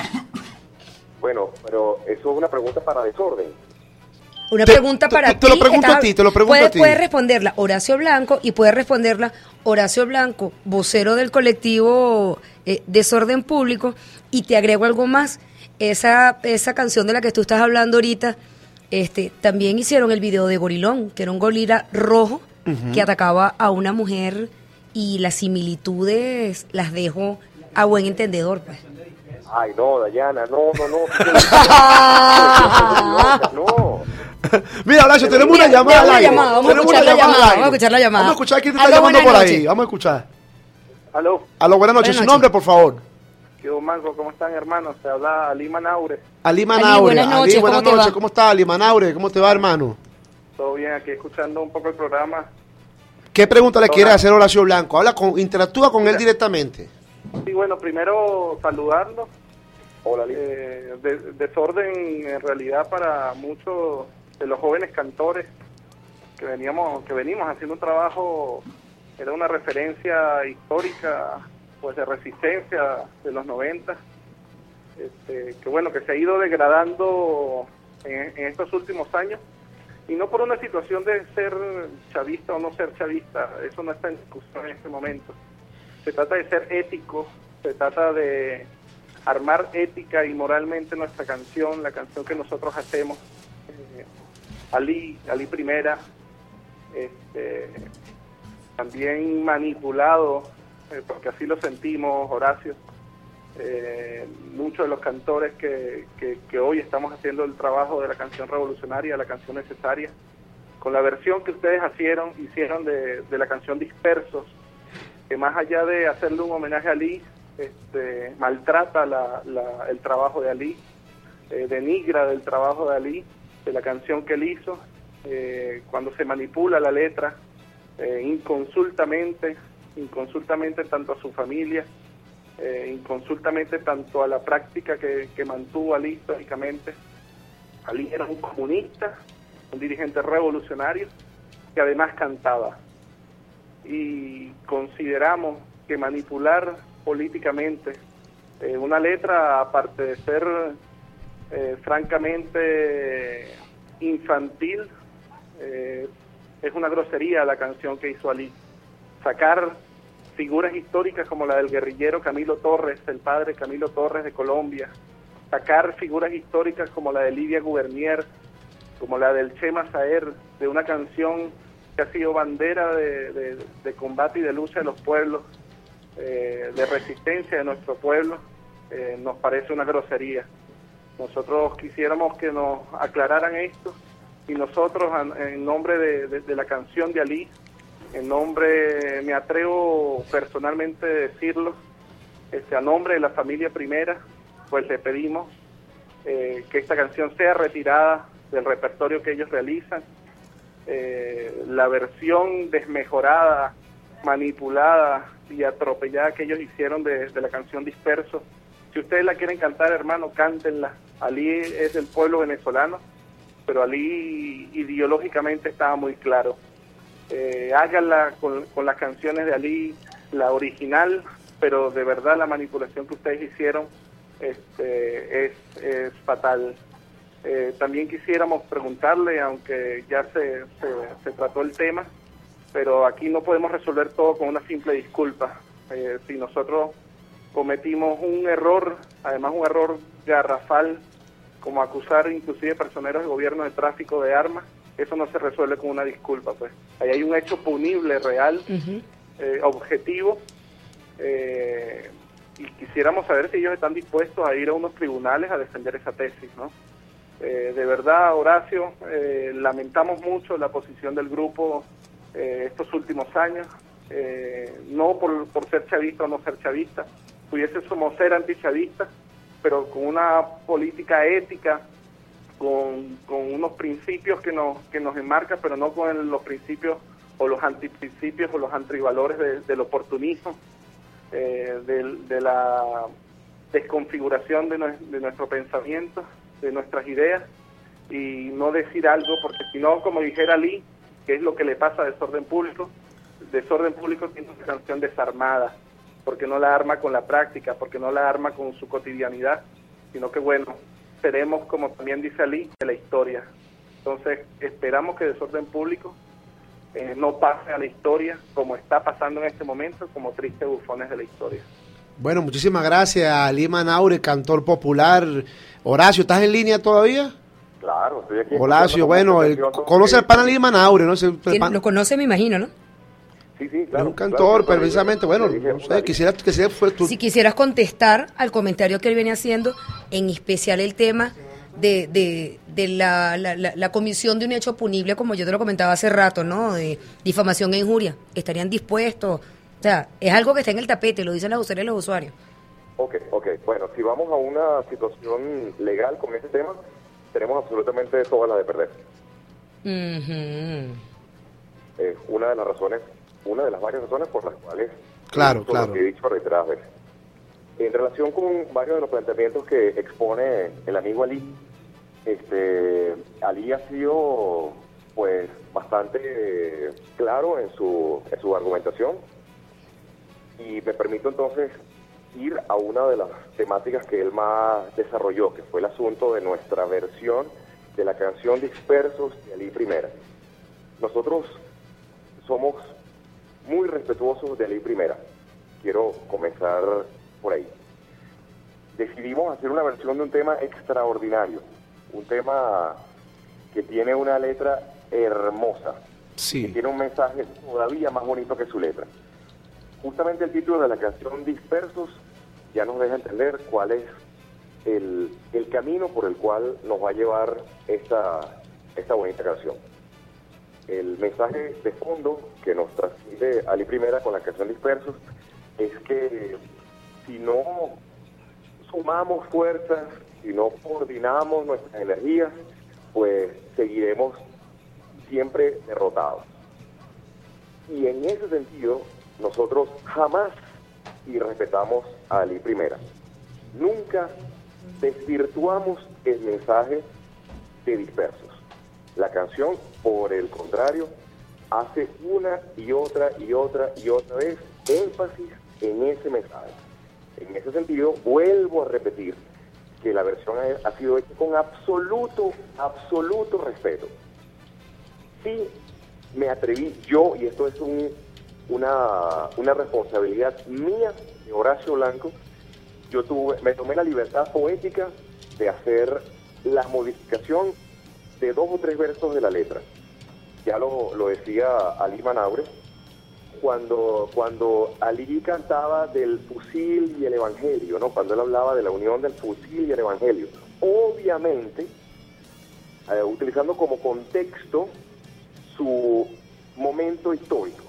Bueno, pero eso es una pregunta para Desorden. Una te, pregunta para te, ti. Te lo pregunto está, a ti, te lo pregunto puede, a ti. Puede responderla Horacio Blanco y puede responderla Horacio Blanco, vocero del colectivo eh, Desorden Público. Y te agrego algo más. Esa, esa canción de la que tú estás hablando ahorita, este, también hicieron el video de Gorilón, que era un gorila rojo uh-huh. que atacaba a una mujer, y las similitudes las dejo a buen entendedor, pues. Ay, no, Dayana, no, no, no. No, Mira, Horacio, tenemos una llamada. Una al aire. llamada, vamos a Tenemos escuchar una la llamada, al aire. vamos a escuchar la llamada. Vamos a escuchar quién te está Aló, llamando por buenas ahí. noches. Vamos a escuchar. Aló, Aló, buenas noches. Buenas Su noches. nombre, por favor. ¿qué hubo, Mango? ¿Cómo están, hermanos? Se habla Ali Manaure. Ali Ali, Manaure. buenas noches, Ali, buenas ¿cómo te noches. va? ¿Cómo está, Ali Manaure? ¿Cómo te va, hermano? Todo bien, aquí escuchando un poco el programa. ¿Qué pregunta le Hola. quiere hacer Horacio Blanco? Habla con, interactúa con él Mira. directamente. Sí, bueno, primero saludarlo. Hola, Liz. Eh, de- desorden en realidad para muchos de los jóvenes cantores que veníamos que venimos haciendo un trabajo, era una referencia histórica pues de resistencia de los noventa, este, que bueno, que se ha ido degradando en, en estos últimos años, y no por una situación de ser chavista o no ser chavista, eso no está en discusión en este momento. Se trata de ser ético, se trata de armar ética y moralmente nuestra canción, la canción que nosotros hacemos. Eh, Ali, Ali Primera, este, también manipulado, eh, porque así lo sentimos, Horacio. Eh, muchos de los cantores que, que, que hoy estamos haciendo el trabajo de la canción revolucionaria, la canción necesaria, con la versión que ustedes hicieron, hicieron de, de la canción Dispersos, que más allá de hacerle un homenaje a Ali, este, maltrata la, la, el trabajo de Ali, eh, denigra del trabajo de Ali, de la canción que él hizo, eh, cuando se manipula la letra, eh, inconsultamente, inconsultamente tanto a su familia, eh, inconsultamente tanto a la práctica que, que mantuvo Ali históricamente. Ali era un comunista, un dirigente revolucionario, que además cantaba. Y consideramos que manipular políticamente eh, una letra, aparte de ser eh, francamente infantil, eh, es una grosería la canción que hizo Ali. Sacar figuras históricas como la del guerrillero Camilo Torres, el padre Camilo Torres de Colombia, sacar figuras históricas como la de Lidia Gubernier, como la del Chema Saer, de una canción que ha sido bandera de, de, de combate y de lucha de los pueblos, eh, de resistencia de nuestro pueblo, eh, nos parece una grosería. Nosotros quisiéramos que nos aclararan esto, y nosotros, en nombre de, de, de la canción de Ali, en nombre, me atrevo personalmente a decirlo, este, a nombre de la familia Primera, pues le pedimos eh, que esta canción sea retirada del repertorio que ellos realizan. Eh, la versión desmejorada, manipulada y atropellada que ellos hicieron de, de la canción Disperso, si ustedes la quieren cantar, hermano, cántenla. Ali es del pueblo venezolano, pero Ali ideológicamente estaba muy claro. Eh, háganla con, con las canciones de Ali, la original, pero de verdad la manipulación que ustedes hicieron este, es, es fatal. Eh, también quisiéramos preguntarle, aunque ya se, se, se trató el tema, pero aquí no podemos resolver todo con una simple disculpa. Eh, si nosotros cometimos un error, además un error garrafal, como acusar inclusive personeros de gobierno de tráfico de armas, eso no se resuelve con una disculpa, pues. Ahí hay un hecho punible, real, uh-huh. eh, objetivo, eh, y quisiéramos saber si ellos están dispuestos a ir a unos tribunales a defender esa tesis, ¿no? Eh, de verdad, Horacio, eh, lamentamos mucho la posición del grupo eh, estos últimos años, eh, no por, por ser chavista o no ser chavista, pudiésemos ser antichavistas, pero con una política ética, con, con unos principios que nos que nos enmarcan, pero no con los principios o los antiprincipios o los antivalores de, del oportunismo, eh, de, de la desconfiguración de, nue, de nuestro pensamiento, de nuestras ideas, y no decir algo, porque si no, como dijera Ali, que es lo que le pasa a Desorden Público, Desorden Público tiene una canción desarmada, porque no la arma con la práctica, porque no la arma con su cotidianidad, sino que bueno, seremos, como también dice Ali, de la historia. Entonces, esperamos que Desorden Público eh, no pase a la historia como está pasando en este momento, como tristes bufones de la historia. Bueno, muchísimas gracias a Ali Manaure, cantor popular. Horacio, ¿estás en línea todavía? Claro, estoy aquí. Horacio, bueno, el, conoce al pan Ali Manaure, ¿no? El pan... Lo conoce, me imagino, ¿no? Sí, sí, claro. Es un cantor, claro, precisamente, bueno, no sé, quisiera que sea... Fue tu... Si quisieras contestar al comentario que él viene haciendo, en especial el tema de, de, de la, la, la, la comisión de un hecho punible, como yo te lo comentaba hace rato, ¿no? De difamación e injuria. ¿Estarían dispuestos? O sea, es algo que está en el tapete, lo dicen las usuarias y los usuarios. Ok, ok. Bueno, si vamos a una situación legal con este tema, tenemos absolutamente todas las de perder. Uh-huh. Es una de las razones, una de las varias razones por las cuales Claro, he claro. lo que he dicho reiteradas veces. En relación con varios de los planteamientos que expone el amigo Ali, este, Ali ha sido pues bastante claro en su, en su argumentación, y me permito entonces ir a una de las temáticas que él más desarrolló, que fue el asunto de nuestra versión de la canción Dispersos de Ali Primera. Nosotros somos muy respetuosos de Ali Primera. Quiero comenzar por ahí. Decidimos hacer una versión de un tema extraordinario, un tema que tiene una letra hermosa, Sí. que tiene un mensaje todavía más bonito que su letra. Justamente el título de la canción Dispersos ya nos deja entender cuál es el, el camino por el cual nos va a llevar esta, esta bonita canción. El mensaje de fondo que nos transmite Ali Primera con la canción Dispersos es que si no sumamos fuerzas, si no coordinamos nuestras energías, pues seguiremos siempre derrotados. Y en ese sentido, nosotros jamás irrespetamos a Ali Primera. Nunca desvirtuamos el mensaje de Dispersos. La canción, por el contrario, hace una y otra y otra y otra vez énfasis en ese mensaje. En ese sentido, vuelvo a repetir que la versión ha, ha sido hecha con absoluto, absoluto respeto. Sí me atreví yo, y esto es un, una, una responsabilidad mía, de Horacio Blanco, yo tuve, me tomé la libertad poética de hacer la modificación de dos o tres versos de la letra. Ya lo, lo decía Ali Manaure, cuando, cuando Ali cantaba del fusil y el evangelio, ¿no? Cuando él hablaba de la unión del fusil y el evangelio, obviamente eh, utilizando como contexto su momento histórico.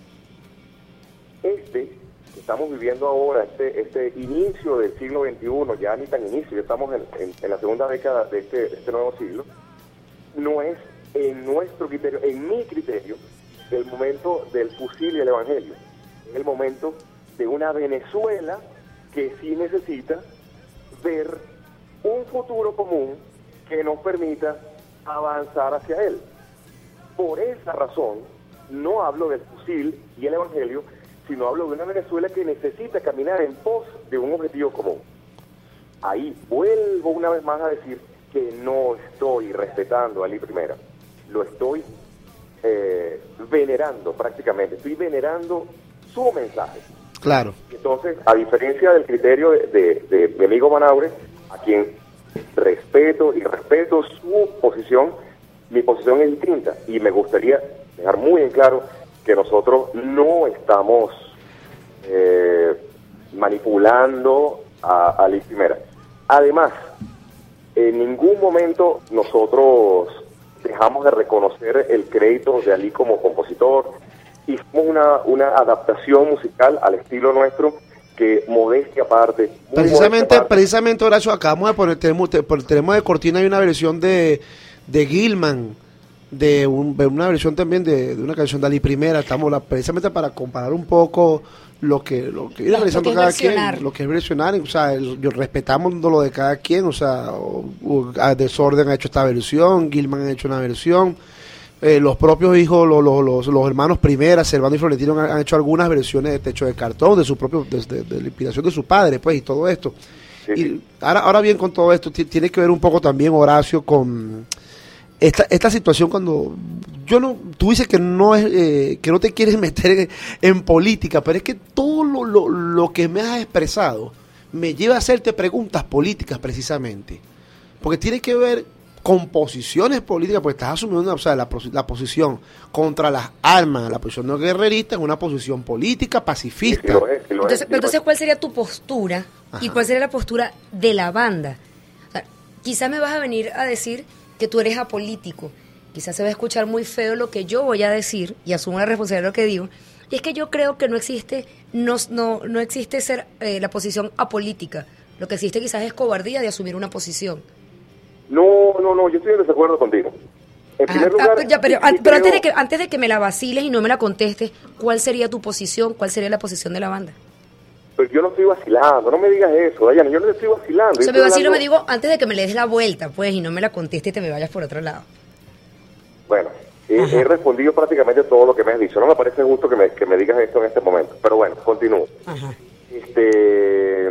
Este que estamos viviendo ahora, este, este inicio del siglo veintiuno, ya ni tan inicio, ya estamos en, en, en la segunda década de este, de este nuevo siglo, no es en nuestro criterio, en mi criterio, el momento del fusil y el evangelio. Es el momento de una Venezuela que sí necesita ver un futuro común que nos permita avanzar hacia él. Por esa razón, no hablo del fusil y el evangelio, sino hablo de una Venezuela que necesita caminar en pos de un objetivo común. Ahí vuelvo una vez más a decir que no estoy respetando a Ali Primera, lo estoy eh, venerando prácticamente, estoy venerando su mensaje. Claro. Entonces, a diferencia del criterio de, de, de mi amigo Manaure, a quien respeto y respeto su posición, mi posición es distinta, y me gustaría dejar muy en claro que nosotros no estamos eh, manipulando a, a Ali Primera. Además, en ningún momento nosotros dejamos de reconocer el crédito de Ali como compositor. Hicimos una, una adaptación musical al estilo nuestro que, modestia aparte, muy Precisamente, aparte, precisamente Horacio, acabamos de poner, tenemos, te- tenemos de cortina hay una versión de, de Gilman, de, un- de una versión también de, de una canción de Ali Primera, estamos la, precisamente para comparar un poco lo que lo que viene Lo realizando que es cada versionar. quien, lo que es versionar, o sea, el- yo respetamos lo de cada quien, o sea, o- o- a Desorden ha hecho esta versión, Gilman ha hecho una versión, eh, los propios hijos, los, los, los, los hermanos Primera, Servando y Florentino han, han hecho algunas versiones de Techo de Cartón, de su propio, de, de- de la inspiración de su padre, pues, y todo esto. sí, Y sí. ahora, ahora bien, con todo esto, ti- tiene que ver un poco también, Horacio, con esta, esta situación cuando yo no, tú dices que no es, eh, que no te quieres meter en, en política, pero es que todo lo, lo, lo que me has expresado me lleva a hacerte preguntas políticas precisamente, porque tiene que ver con posiciones políticas, porque estás asumiendo una, o sea, la, pos- la posición contra las armas, la posición no guerrerista, en una posición política Sí, pacifista. sí lo es, sí lo es, Entonces, sí pero lo es. entonces, ¿cuál sería tu postura y Ajá. cuál sería la postura de la banda? O sea, quizás me vas a venir a decir que tú eres apolítico. Quizás se va a escuchar muy feo lo que yo voy a decir, y asumo la responsabilidad de lo que digo. Y es que yo creo que no existe, no, no, no existe ser eh, la posición apolítica. Lo que existe quizás es cobardía de asumir una posición. No, no, no, yo estoy en desacuerdo contigo. En Ajá, primer lugar, ah, ya, pero, sí, an- sí pero antes, creo- de que, antes de que me la vaciles y no me la contestes, ¿cuál sería tu posición? ¿Cuál sería la posición de la banda? Pero yo no estoy vacilando, no me digas eso, Dayana, yo no te estoy vacilando. O sea, yo me estoy vacilo, hablando- me digo, antes de que me le des la vuelta, pues, y no me la contestes y te me vayas por otro lado. Bueno, he, Ajá. he respondido prácticamente todo lo que me has dicho. No me parece justo que me, que me digas esto en este momento. Pero bueno, continúo. Ajá. Este,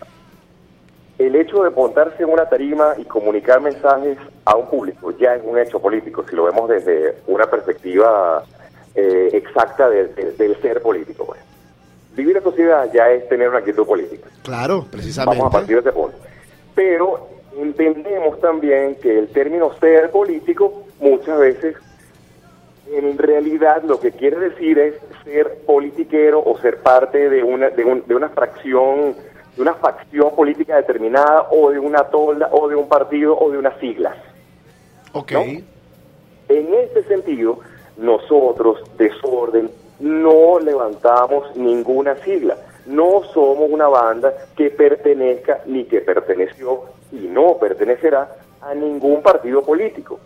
el hecho de montarse en una tarima y comunicar mensajes a un público ya es un hecho político, si lo vemos desde una perspectiva eh, exacta de- de- del ser político. Pues. Vivir en sociedad ya es tener una actitud política. Claro, precisamente. Vamos a partir de ese punto. Pero entendemos también que el término ser político muchas veces en realidad lo que quiere decir es ser politiquero o ser parte de una de, un- de una fracción, de una facción política determinada o de una tolda o de un partido o de unas siglas. Ok. ¿no? En este sentido, nosotros, Desorden, no levantamos ninguna sigla. No somos una banda que pertenezca ni que perteneció y no pertenecerá a ningún partido político.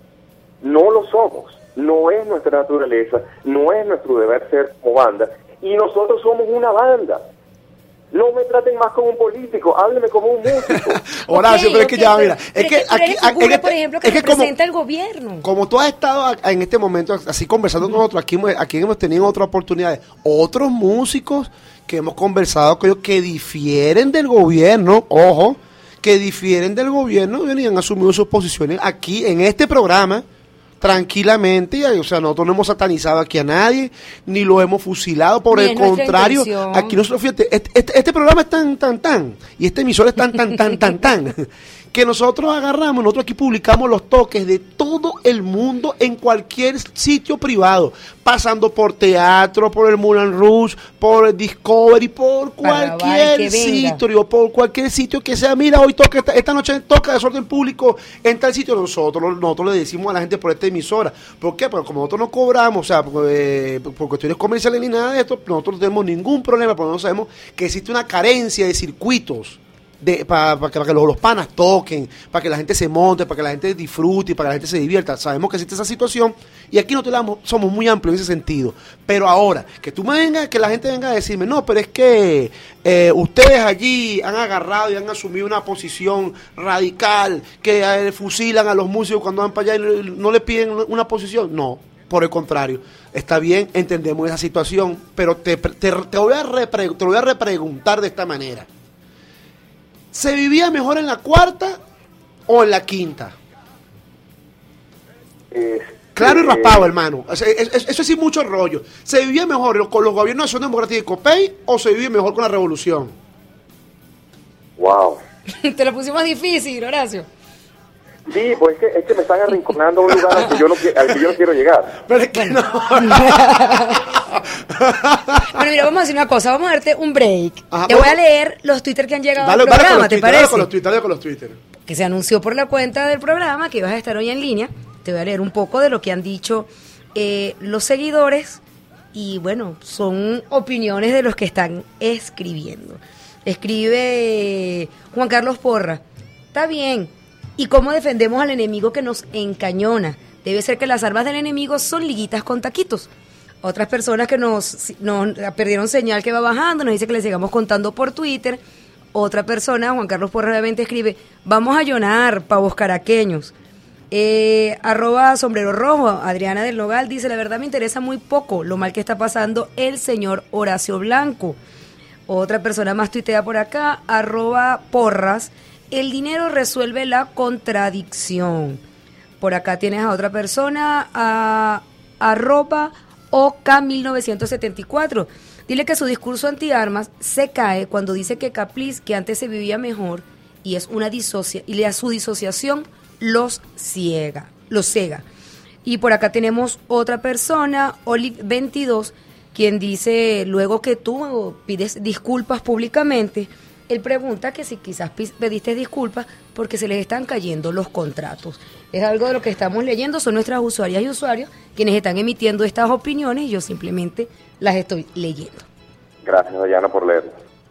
No lo somos. No es nuestra naturaleza, no es nuestro deber ser como banda. Y nosotros somos una banda. No me traten más como un político, háblenme como un músico. Horacio, Ok, pero es que ok, ya, pero- mira, pero es que tú aquí, eres aquí- figura, en este- por ejemplo, que es que como, representa el gobierno. como tú has estado a- en este momento así conversando con nosotros, aquí, hemos- aquí hemos tenido otras oportunidades, otros músicos que hemos conversado con ellos que difieren del gobierno, ojo, que difieren del gobierno, y han asumido sus posiciones aquí en este programa tranquilamente, y, o sea, nosotros no hemos satanizado aquí a nadie, ni lo hemos fusilado, por Ni el es nuestra contrario, intención. aquí nosotros, fíjate, este, este, este programa es tan, tan, tan, y este emisor es tan, tan, tan, tan, tan, que nosotros agarramos, nosotros aquí publicamos los toques de todo el mundo en cualquier sitio privado, pasando por teatro, por el Moulin Rouge, por el Discovery, por Para cualquier que venga. sitio, por cualquier sitio que sea, mira, hoy toca, esta, esta noche toca Desorden Público en tal sitio, nosotros, nosotros le decimos a la gente por esta emisora. ¿Por qué? Porque como nosotros no cobramos, o sea, por, eh, por cuestiones comerciales ni nada de esto, nosotros no tenemos ningún problema, porque nosotros sabemos que existe una carencia de circuitos de para que, pa que los, los panas toquen, para que la gente se monte, para que la gente disfrute y para que la gente se divierta. Sabemos que existe esa situación y aquí nosotros damos- somos muy amplios en ese sentido. Pero ahora, que tú me vengas, que la gente venga a decirme, no, pero es que eh, ustedes allí han agarrado y han asumido una posición radical, que eh, fusilan a los músicos cuando van para allá y no, no le piden una posición. No, por el contrario. Está bien, entendemos esa situación, pero te, te, te voy, a repre, te voy a repreguntar de esta manera. ¿Se vivía mejor en la cuarta o en la quinta? Eh, Claro y eh, raspado, hermano. O sea, es- es- eso es sin mucho rollo. ¿Se vivía mejor con los gobiernos de Acción Democrática y Copey o se vivía mejor con la revolución? Wow. Te lo pusimos difícil, Horacio. Sí, pues es que, es que me están arrinconando a un lugar al que yo no, qui- al que yo no quiero llegar. Pero es que no. Bueno, mira, vamos a hacer una cosa, vamos a darte un break. Ajá, Te bueno. voy a leer los Twitter que han llegado Dale, al dale con programa, los ¿te Twitter, dale parece? con los Twitter, dale con los Twitter. Que se anunció por la cuenta del programa que ibas a estar hoy en línea. Te voy a leer un poco de lo que han dicho eh, los seguidores y bueno, son opiniones de los que están escribiendo. Escribe Juan Carlos Porra, está bien, ¿y cómo defendemos al enemigo que nos encañona? Debe ser que las armas del enemigo son liguitas con taquitos. Otras personas que nos, nos perdieron señal que va bajando, nos dice que les sigamos contando por Twitter. Otra persona, Juan Carlos Porra, obviamente escribe, vamos a llorar, pavos caraqueños. Eh, arroba sombrero rojo, Adriana del Nogal dice, la verdad me interesa muy poco lo mal que está pasando el señor Horacio Blanco. Otra persona más tuitea por acá, arroba porras, el dinero resuelve la contradicción. Por acá tienes a otra persona, a, arroba O K mil novecientos setenta y cuatro. Dile que su discurso antiarmas se cae cuando dice que Capliz, que antes se vivía mejor, y es una disocia, y a su disociación los ciega, los cega. Y por acá tenemos otra persona, Olive veintidós, quien dice, luego que tú pides disculpas públicamente, él pregunta que si quizás pediste disculpas porque se les están cayendo los contratos. Es algo de lo que estamos leyendo, son nuestras usuarias y usuarios quienes están emitiendo estas opiniones y yo simplemente las estoy leyendo. Gracias, Dayana, por leerlo.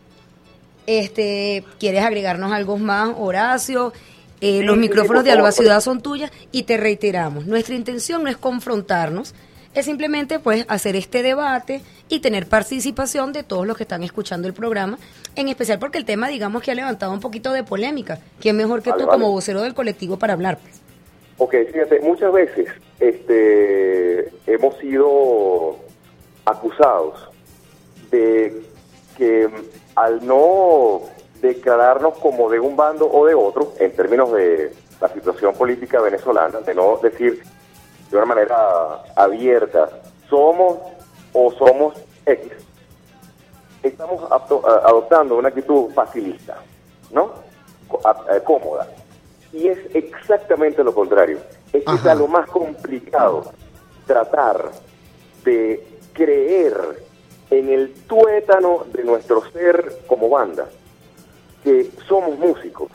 Este, ¿quieres agregarnos algo más, Horacio? Eh, Sí, los sí, micrófonos sí, de Alba por favor. Ciudad son tuyas y te reiteramos, nuestra intención no es confrontarnos, es simplemente pues hacer este debate y tener participación de todos los que están escuchando el programa, en especial porque el tema digamos que ha levantado un poquito de polémica. ¿Quién mejor que Vale, tú vale. como vocero del colectivo para hablar? Pues? Ok, fíjate, muchas veces este, hemos sido acusados de que al no declararnos como de un bando o de otro, en términos de la situación política venezolana, de no decir de una manera abierta, somos o somos X, estamos apto- a- adoptando una actitud facilista, ¿no? Co- a- eh, cómoda. Y es exactamente lo contrario. Es que Ajá. está lo más complicado tratar de creer en el tuétano de nuestro ser como banda, que somos músicos,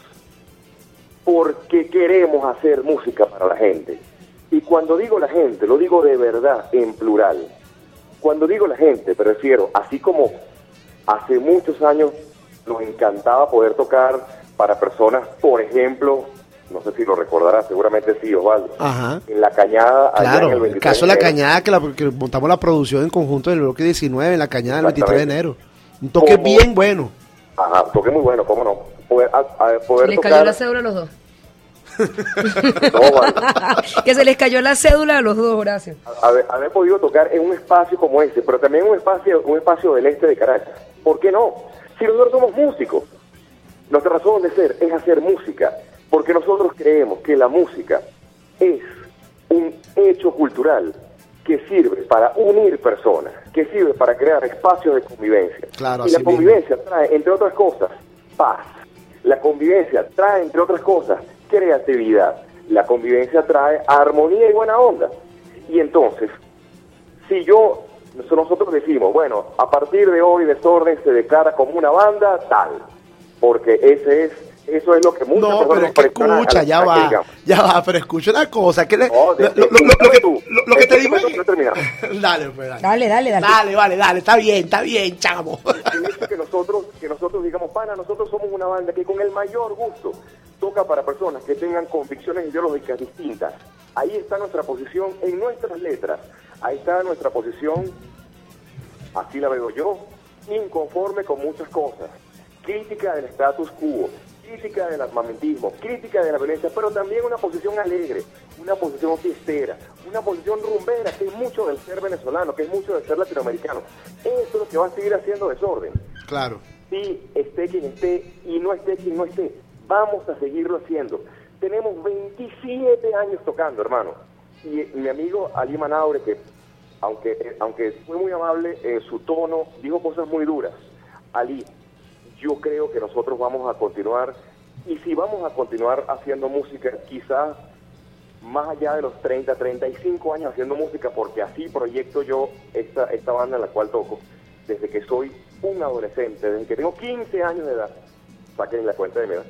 porque queremos hacer música para la gente. Y cuando digo la gente, lo digo de verdad, en plural. Cuando digo la gente, me refiero, así como hace muchos años nos encantaba poder tocar para personas, por ejemplo, no sé si lo recordarás, seguramente sí, Osvaldo, Ajá. en La Cañada, allá en Claro, el veintitrés caso de La de enero. Cañada, que, la, que montamos la producción en conjunto del bloque diecinueve en La Cañada el veintitrés de enero. Un toque ¿Cómo? bien bueno. Ajá, toque muy bueno, cómo no. Poder, a- a- poder Les tocar... cayó la cédula a los dos. No, Osvaldo. Que se les cayó la cédula a los dos, Horacio. haber, haber podido tocar en un espacio como ese, pero también un espacio, un espacio del este de Caracas. ¿Por qué no? Si nosotros somos músicos, nuestra razón de ser es hacer música, porque nosotros creemos que la música es un hecho cultural que sirve para unir personas, que sirve para crear espacios de convivencia. Claro, y así la mismo. convivencia trae, entre otras cosas, paz. La convivencia trae, entre otras cosas, creatividad. La convivencia trae armonía y buena onda. Y entonces, si yo, nosotros decimos, bueno, a partir de hoy Desorden se declara como una banda tal, porque ese es, eso es lo que muchas No, personas pero es que presionan a- escucha, ya a que va, digamos. ya va, pero escucha una cosa, que le- No, de- lo, de- lo- lo- lo que, tú. lo- lo que te Este digo es momento no he terminado. dale, pues, dale. Dale, dale, dale. Dale, vale, dale, está bien, está bien, chamo. El hecho que nosotros, que nosotros digamos, pana, nosotros somos una banda que con el mayor gusto toca para personas que tengan convicciones ideológicas distintas. Ahí está nuestra posición en nuestras letras. Ahí está nuestra posición, así la veo yo, inconforme con muchas cosas. Crítica del status quo, crítica del armamentismo, crítica de la violencia, pero también una posición alegre, una posición fiestera, una posición rumbera, que es mucho del ser venezolano, que es mucho del ser latinoamericano. Eso es lo que va a seguir haciendo Desorden. Claro. Sí, esté quien esté y no esté quien no esté, vamos a seguirlo haciendo. Tenemos veintisiete años tocando, hermano. Y eh, mi amigo Ali Manaure, que aunque, eh, aunque fue muy amable en su tono, dijo cosas muy duras. Ali, yo creo que nosotros vamos a continuar, y si vamos a continuar haciendo música, quizás más allá de los treinta, treinta y cinco años haciendo música, porque así proyecto yo esta, esta banda en la cual toco, desde que soy un adolescente, desde que tengo quince años de edad, saquen la cuenta de mi edad.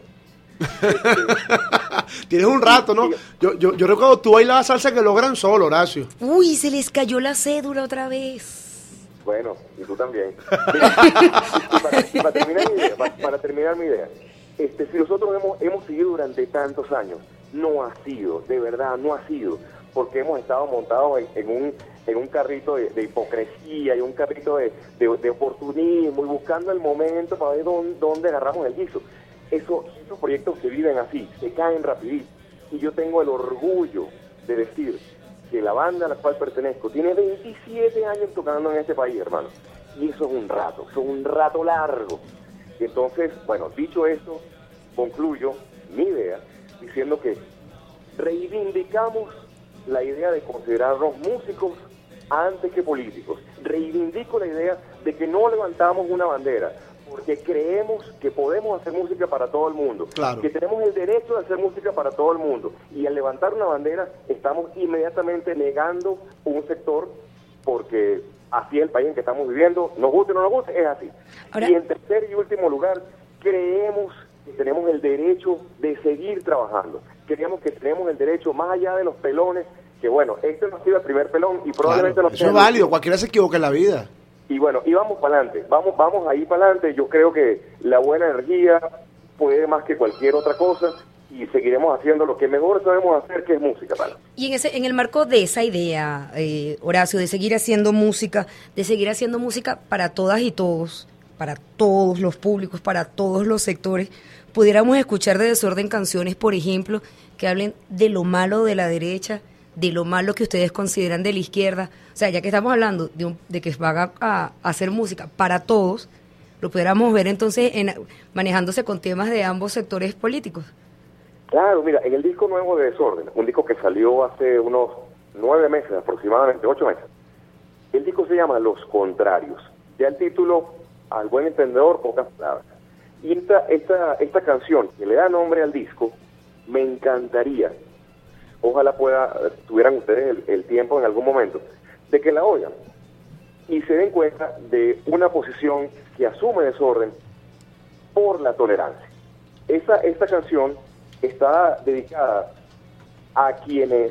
Tienes un rato, ¿no? Yo, yo, yo recuerdo tú bailabas salsa que logran solo, Horacio. Uy, se les cayó la cédula otra vez. Bueno, y tú también. Mira, y para, y para terminar mi idea, para, para terminar mi idea, este, si nosotros hemos, hemos seguido durante tantos años, no ha sido, de verdad, no ha sido, porque hemos estado montados en, en un en un carrito de, de hipocresía y un carrito de, de, de oportunismo y buscando el momento para ver dónde, dónde agarramos el guiso. Eso, esos proyectos se viven así, se caen rapidito. Y yo tengo el orgullo de decir que la banda a la cual pertenezco tiene veintisiete años tocando en este país, hermano. Y eso es un rato, eso es un rato largo. Y entonces, bueno, dicho esto, concluyo mi idea diciendo que reivindicamos la idea de considerarnos músicos antes que políticos. Reivindico la idea de que no levantamos una bandera, porque creemos que podemos hacer música para todo el mundo, Claro. que tenemos el derecho de hacer música para todo el mundo, y al levantar una bandera estamos inmediatamente negando un sector, porque así es el país en que estamos viviendo, nos guste o no nos guste, es así. Ahora- Y en tercer y último lugar, creemos que tenemos el derecho de seguir trabajando. Creemos que tenemos el derecho, más allá de los pelones, que bueno, este no ha sido el primer pelón y probablemente Claro, no eso sea es válido, cualquiera se equivoca en la vida. Y bueno, y vamos para adelante, vamos, vamos ahí para adelante. Yo creo que la buena energía puede más que cualquier otra cosa y seguiremos haciendo lo que mejor sabemos hacer, que es música, pana. Y en ese en el marco de esa idea, eh, Horacio, de seguir haciendo música, de seguir haciendo música para todas y todos, para todos los públicos, para todos los sectores, pudiéramos escuchar de Desorden canciones, por ejemplo, que hablen de lo malo de la derecha, de lo malo que ustedes consideran de la izquierda. O sea, ya que estamos hablando de, un, de que van a, a hacer música para todos, lo pudiéramos ver entonces en, manejándose con temas de ambos sectores políticos. Claro, mira, en el disco nuevo de Desorden, un disco que salió hace unos nueve meses, aproximadamente ocho meses, el disco se llama Los Contrarios. Ya el título, al buen entendedor, pocas palabras. Y esta, esta, esta canción que le da nombre al disco, me encantaría, ojalá pueda, tuvieran ustedes el, el tiempo en algún momento, de que la oigan y se den cuenta de una posición que asume Desorden por la tolerancia. Esa, esta canción está dedicada a quienes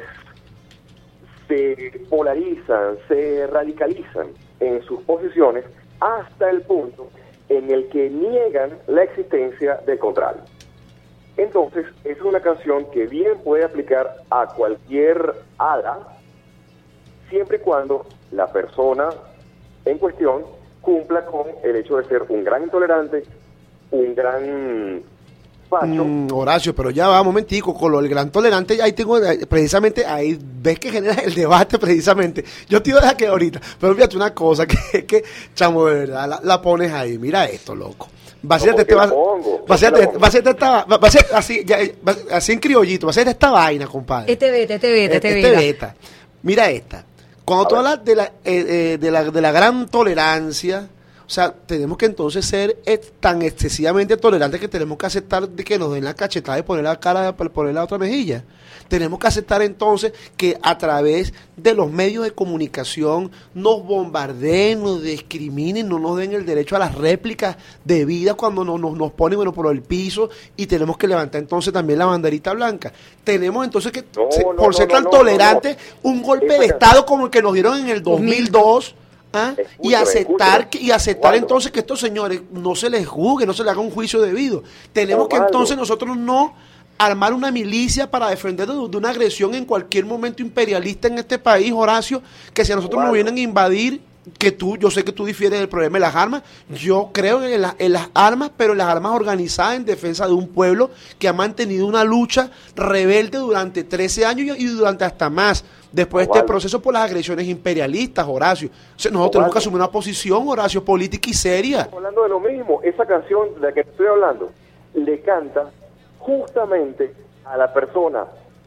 se polarizan, se radicalizan en sus posiciones hasta el punto en el que niegan la existencia del contrario. Entonces, es una canción que bien puede aplicar a cualquier ala, siempre y cuando la persona en cuestión cumpla con el hecho de ser un gran intolerante, un gran facho. Mm, Horacio, pero ya va, un momentico, con lo del gran tolerante, ahí tengo, precisamente, ahí ves que genera el debate, precisamente. Yo te iba a dejar que ahorita, pero fíjate una cosa, que, que chamo, de verdad, la, la pones ahí, mira esto, loco. Va a ser, te va, va a ser, va a ser esta, va a ser así, ya, va, así en criollito, va a ser esta vaina, compadre. Este beta, este beta, este beta. Este beta. Mira esta. Cuando tú hablas de la, eh, eh, de la, de la gran tolerancia, o sea, tenemos que entonces ser eh, tan excesivamente tolerantes que tenemos que aceptar de que nos den la cachetada y poner la cara, poner la otra mejilla. Tenemos que aceptar entonces que a través de los medios de comunicación nos bombardeen, nos discriminen, no nos den el derecho a las réplicas debidas cuando nos, nos, nos ponen bueno, por el piso, y tenemos que levantar entonces también la banderita blanca. Tenemos entonces que, no, se, no, por no, ser no, tan no, tolerantes, no, no. un golpe Esa de canción. Estado como el que nos dieron en el dos mil dos. ¿Ah? Escúchame, Y aceptar escúchame. que, y aceptar Osvaldo. entonces que estos señores no se les juzgue, no se les haga un juicio debido. Tenemos que Osvaldo. entonces nosotros no armar una milicia para defendernos de una agresión en cualquier momento imperialista en este país, Horacio, que si a nosotros nos Osvaldo. vienen a invadir, que tú, yo sé que tú difieres del problema de las armas, yo creo en, la- en las armas, pero en las armas organizadas en defensa de un pueblo que ha mantenido una lucha rebelde durante trece años y, y durante hasta más, después de este Osvaldo. proceso por las agresiones imperialistas, Horacio. O sea, nosotros tenemos Osvaldo. que asumir una posición, Horacio, política y seria. Estamos hablando de lo mismo. Esa canción de la que estoy hablando le canta justamente a la persona,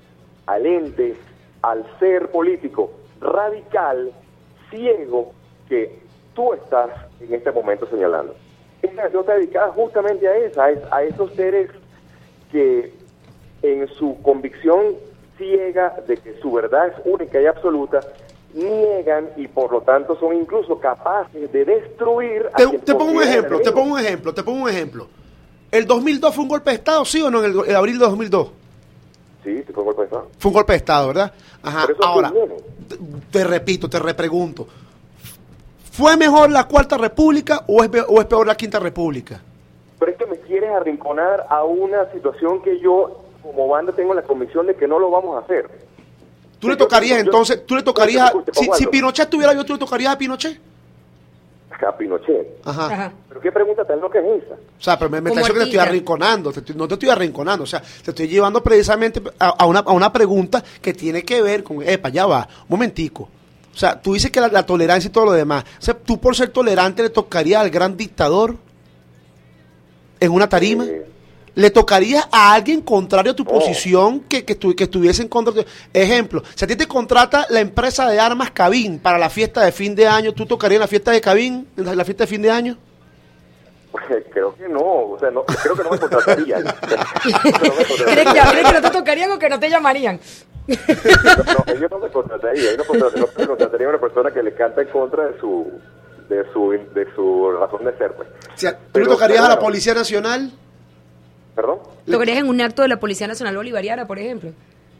al ente, al ser político radical, ciego, que tú estás en este momento señalando. Esta canción está dedicada justamente a esa, a, es- a esos seres que en su convicción ciega de que su verdad es única y absoluta, niegan y por lo tanto son incluso capaces de destruir a Te, quien te pongo un consideran ejemplo, te enemigo. pongo un ejemplo, te pongo un ejemplo. ¿El dos mil dos fue un golpe de Estado, sí o no, en el, el abril de dos mil dos? Sí, sí fue un golpe de Estado. Fue un golpe de Estado, ¿verdad? Ajá, Pero eso ahora, viene. te, te repito, te repregunto. ¿Fue mejor la Cuarta República o es, pe- o es peor la Quinta República? Pero es que me quieres arrinconar a una situación que yo, como banda, tengo la convicción de que no lo vamos a hacer. ¿Tú le Yo- tocarías yo- entonces, tú le tocarías, Escuche, si, si Osvaldo, Pinochet estuviera yo, tú le tocarías a Pinochet? a Pinochet. Ajá. Ajá. ¿Pero qué pregunta tan loca es esa? O sea, pero me, me Como está diciendo que te estoy artista. arrinconando, te estoy- no te estoy arrinconando, o sea, te estoy llevando precisamente a, a una, a una pregunta que tiene que ver con, epa, ya va, un momentico. O sea, tú dices que la, la tolerancia y todo lo demás. O sea, tú por ser tolerante le tocaría al gran dictador en una tarima. Eh, ¿Le tocaría a alguien contrario a tu No. posición que, que, estu- que estuviese en contra de... Ejemplo, si a ti te contrata la empresa de armas Cabín para la fiesta de fin de año, ¿tú tocarías en la fiesta de Cabín, en la, la fiesta de fin de año? creo que no, o sea, no, creo que no me contratarían. No me contratarían. ¿Crees que, ¿Crees que no te tocarían o que no te llamarían? No, no, ellos no me contratarían, ellos no, contratarían, no me contratarían a una persona que le canta en contra de su de su de su razón de ser, pues. O sea, ¿tú Pero, le tocarías pero, a la Policía Nacional? ¿Perdón? ¿Tocarías en un acto de la Policía Nacional Bolivariana, por ejemplo?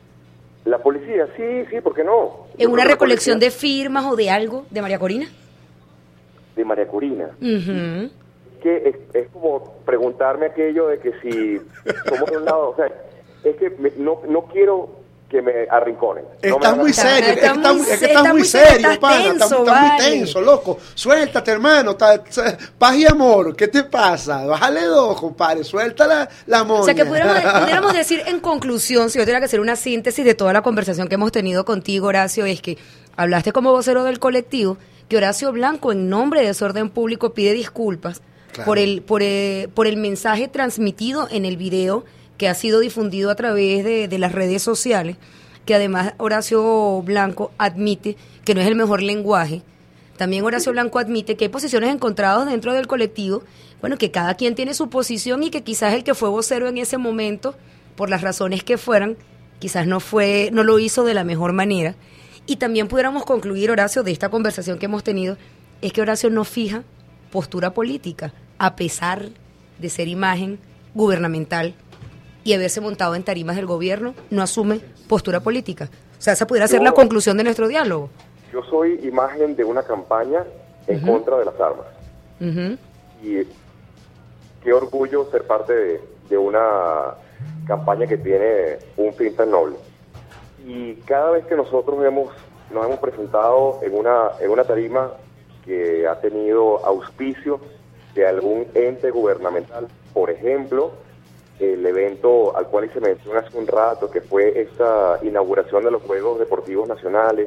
La policía, sí, sí, ¿por qué no? Yo ¿En una creo que la recolección policía- de firmas o de algo de María Corina? de María Corina. Ujú. Que es, es como preguntarme aquello de que si somos de un lado, o sea, es que me- no, no quiero que me arrinconen. No me Estás hagan muy arrinconar. serio, es que Estás estás muy muy, es que se- estás estás muy muy serio, serio, estás pana, estás, tenso, estás muy vale. tenso, loco. Suéltate, hermano, ta- ta- paz y amor, ¿qué te pasa? Bájale dos, compadre, suelta la, la moña. O sea, que pudiéramos, pudiéramos decir en conclusión, si yo tuviera que hacer una síntesis de toda la conversación que hemos tenido contigo, Horacio, es que hablaste como vocero del colectivo, que Horacio Blanco, en nombre de Desorden Público, pide disculpas Claro. por el, por, el, por el mensaje transmitido en el video que ha sido difundido a través de, de las redes sociales, que además Horacio Blanco admite que no es el mejor lenguaje. También Horacio Blanco admite que hay posiciones encontradas dentro del colectivo, bueno, que cada quien tiene su posición y que quizás el que fue vocero en ese momento, por las razones que fueran, quizás no fue, no lo hizo de la mejor manera. Y también pudiéramos concluir, Horacio, de esta conversación que hemos tenido, es que Horacio no fija postura política, a pesar de ser imagen gubernamental y haberse montado en tarimas del gobierno, no asume postura política. O sea, esa pudiera ser Yo- la conclusión de nuestro diálogo. Yo soy imagen de una campaña en Ujú. contra de las armas. Ujú. Y qué orgullo ser parte de, de una campaña que tiene un fin tan noble. Y cada vez que nosotros hemos, nos hemos presentado en una, en una tarima que ha tenido auspicio de algún ente gubernamental, por ejemplo, el evento al cual hice mención hace un rato, que fue esta inauguración de los Juegos Deportivos Nacionales,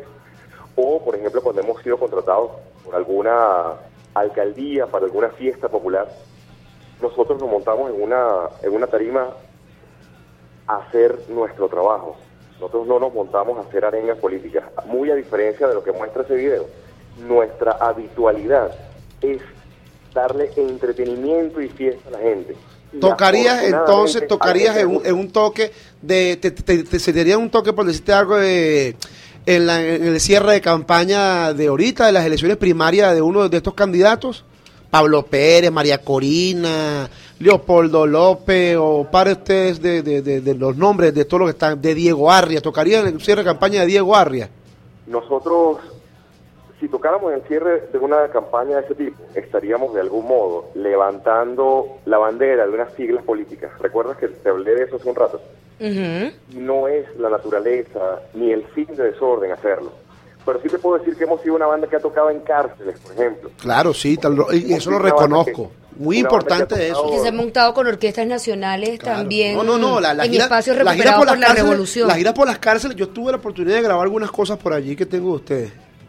o por ejemplo cuando hemos sido contratados por alguna alcaldía para alguna fiesta popular, nosotros nos montamos en una, en una tarima a hacer nuestro trabajo. Nosotros no nos montamos a hacer arengas políticas, muy a diferencia de lo que muestra ese video. Nuestra habitualidad es darle entretenimiento y fiesta a la gente. Y Tocarías entonces, afortunadamente, tocarías en algo un, que- en un toque de, te, te, te, se daría un toque por decirte algo de, en, la, en el cierre de campaña de ahorita, de las elecciones primarias de uno de estos candidatos, Pablo Pérez, María Corina, Leopoldo López, o para ustedes de, de, de, de los nombres de todos los que están, de Diego Arria, tocaría en el cierre de campaña de Diego Arria. Nosotros, si tocáramos en el cierre de una campaña de ese tipo, estaríamos de algún modo levantando la bandera de unas siglas políticas. ¿Recuerdas que te hablé de eso hace un rato? Ujú. No es la naturaleza ni el fin de Desorden hacerlo. Pero sí te puedo decir que hemos sido una banda que ha tocado en cárceles, por ejemplo. Claro, sí, tal, y eso lo Una banda reconozco. que- Muy una banda que ha importante eso. tocado- Que se ha montado con orquestas nacionales Claro. también No, no, no, la, la en gira- espacios la gira recuperados por, las la cárceles- revolución. La gira por las cárceles, yo tuve la oportunidad de grabar algunas cosas por allí que tengo de ustedes.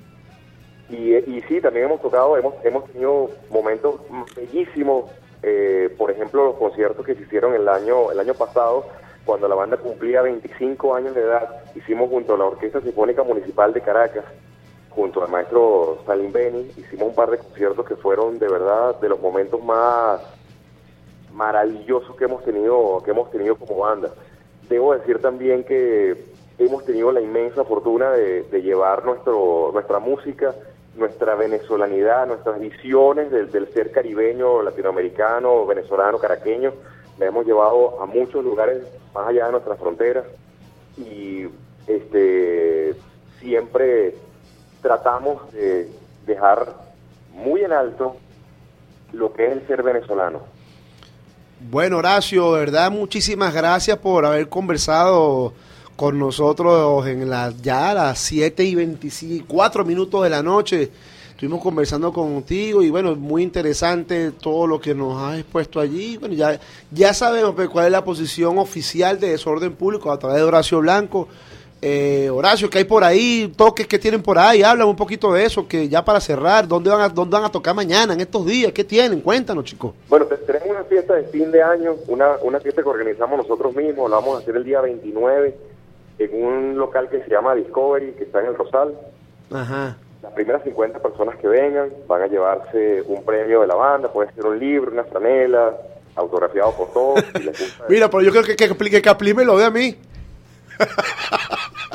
Y, y sí, también hemos tocado, hemos, hemos tenido momentos bellísimos, eh, por ejemplo, los conciertos que se hicieron el año, el año pasado, cuando la banda cumplía veinticinco años de edad, hicimos junto a la Orquesta Sinfónica Municipal de Caracas, junto al maestro Salim Beni, hicimos un par de conciertos que fueron de verdad de los momentos más maravillosos que hemos tenido, que hemos tenido como banda. Debo decir también que hemos tenido la inmensa fortuna de, de llevar nuestro, nuestra música, nuestra venezolanidad, nuestras visiones del, del ser caribeño, latinoamericano, venezolano, caraqueño, la hemos llevado a muchos lugares más allá de nuestras fronteras y este siempre tratamos de dejar muy en alto lo que es el ser venezolano. Bueno, Horacio, de verdad, muchísimas gracias por haber conversado con nosotros en la, ya a las siete y veinticuatro minutos de la noche. Estuvimos conversando contigo y bueno, muy interesante todo lo que nos has expuesto allí. Bueno, ya, ya sabemos pues, cuál es la posición oficial de Desorden Público a través de Horacio Blanco. Eh, Horacio, ¿qué hay por ahí? Toques que tienen por ahí, hablan un poquito de eso, que ya para cerrar, ¿dónde van a, dónde van a tocar mañana, en estos días? ¿Qué tienen? Cuéntanos, chicos. Bueno, te- tenemos una fiesta de fin de año, una, una fiesta que organizamos nosotros mismos, la vamos a hacer el día veintinueve en un local que se llama Discovery, que está en el Rosal. Ajá. Las primeras cincuenta personas que vengan van a llevarse un premio de la banda, puede ser un libro, una franela, autografiado por todos. Si les gusta. Mira, pero yo creo que, que, que, que Capli me lo dé a mí.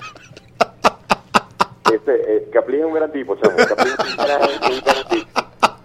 Este, eh, Capli es un gran tipo, chamo. Capli es un gran, un gran tipo.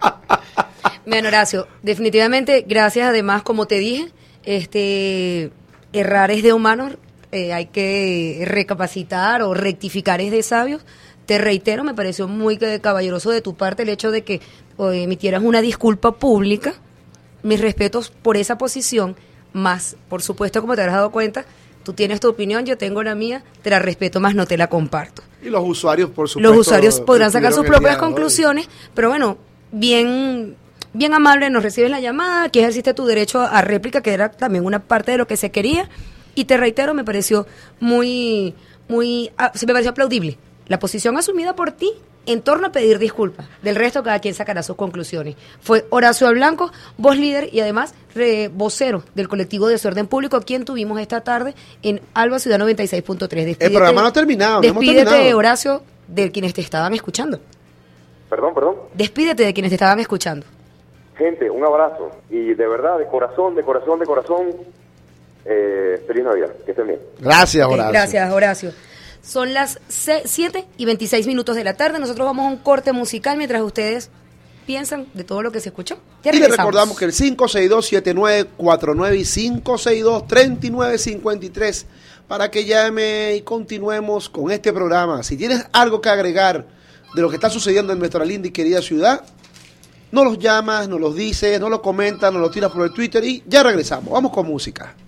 Bueno, Horacio, definitivamente, gracias. Además, como te dije, este errar es de humanos, eh, hay que recapacitar o rectificar es de sabios. Te reitero, me pareció muy caballeroso de tu parte el hecho de que o, emitieras una disculpa pública. Mis respetos por esa posición, más, por supuesto, como te habrás dado cuenta, tú tienes tu opinión, yo tengo la mía, te la respeto, más no te la comparto. Y los usuarios, por supuesto. Los usuarios podrán sacar sus propias diálogo, conclusiones, pero bueno, bien, bien amable, nos recibes la llamada, que ejerciste tu derecho a réplica, que era también una parte de lo que se quería, y te reitero, me pareció muy, muy, ah, me pareció aplaudible la posición asumida por ti en torno a pedir disculpas. Del resto, cada quien sacará sus conclusiones. Fue Horacio Blanco, voz líder y además re, vocero del colectivo de Desorden Público, quien tuvimos esta tarde en Alba Ciudad noventa y seis punto tres. El programa no ha terminado. Despídete, no hemos terminado. Horacio, de quienes te estaban escuchando. Perdón, perdón. Despídete de quienes te estaban escuchando. Gente, un abrazo. Y de verdad, de corazón, de corazón, de corazón, eh, feliz Navidad. Que estén bien. Gracias, Horacio. Eh, gracias, Horacio. Son las siete y veintiséis minutos de la tarde. Nosotros vamos a un corte musical mientras ustedes piensan de todo lo que se escuchó. Ya y les recordamos que el cinco seis dos, siete nueve cuatro nueve y cinco seis dos, tres nueve cinco tres para que llame y continuemos con este programa. Si tienes algo que agregar de lo que está sucediendo en nuestra linda y querida ciudad, nos los llamas, nos los dices, nos lo comentas, nos lo tiras por el Twitter y ya regresamos. Vamos con música.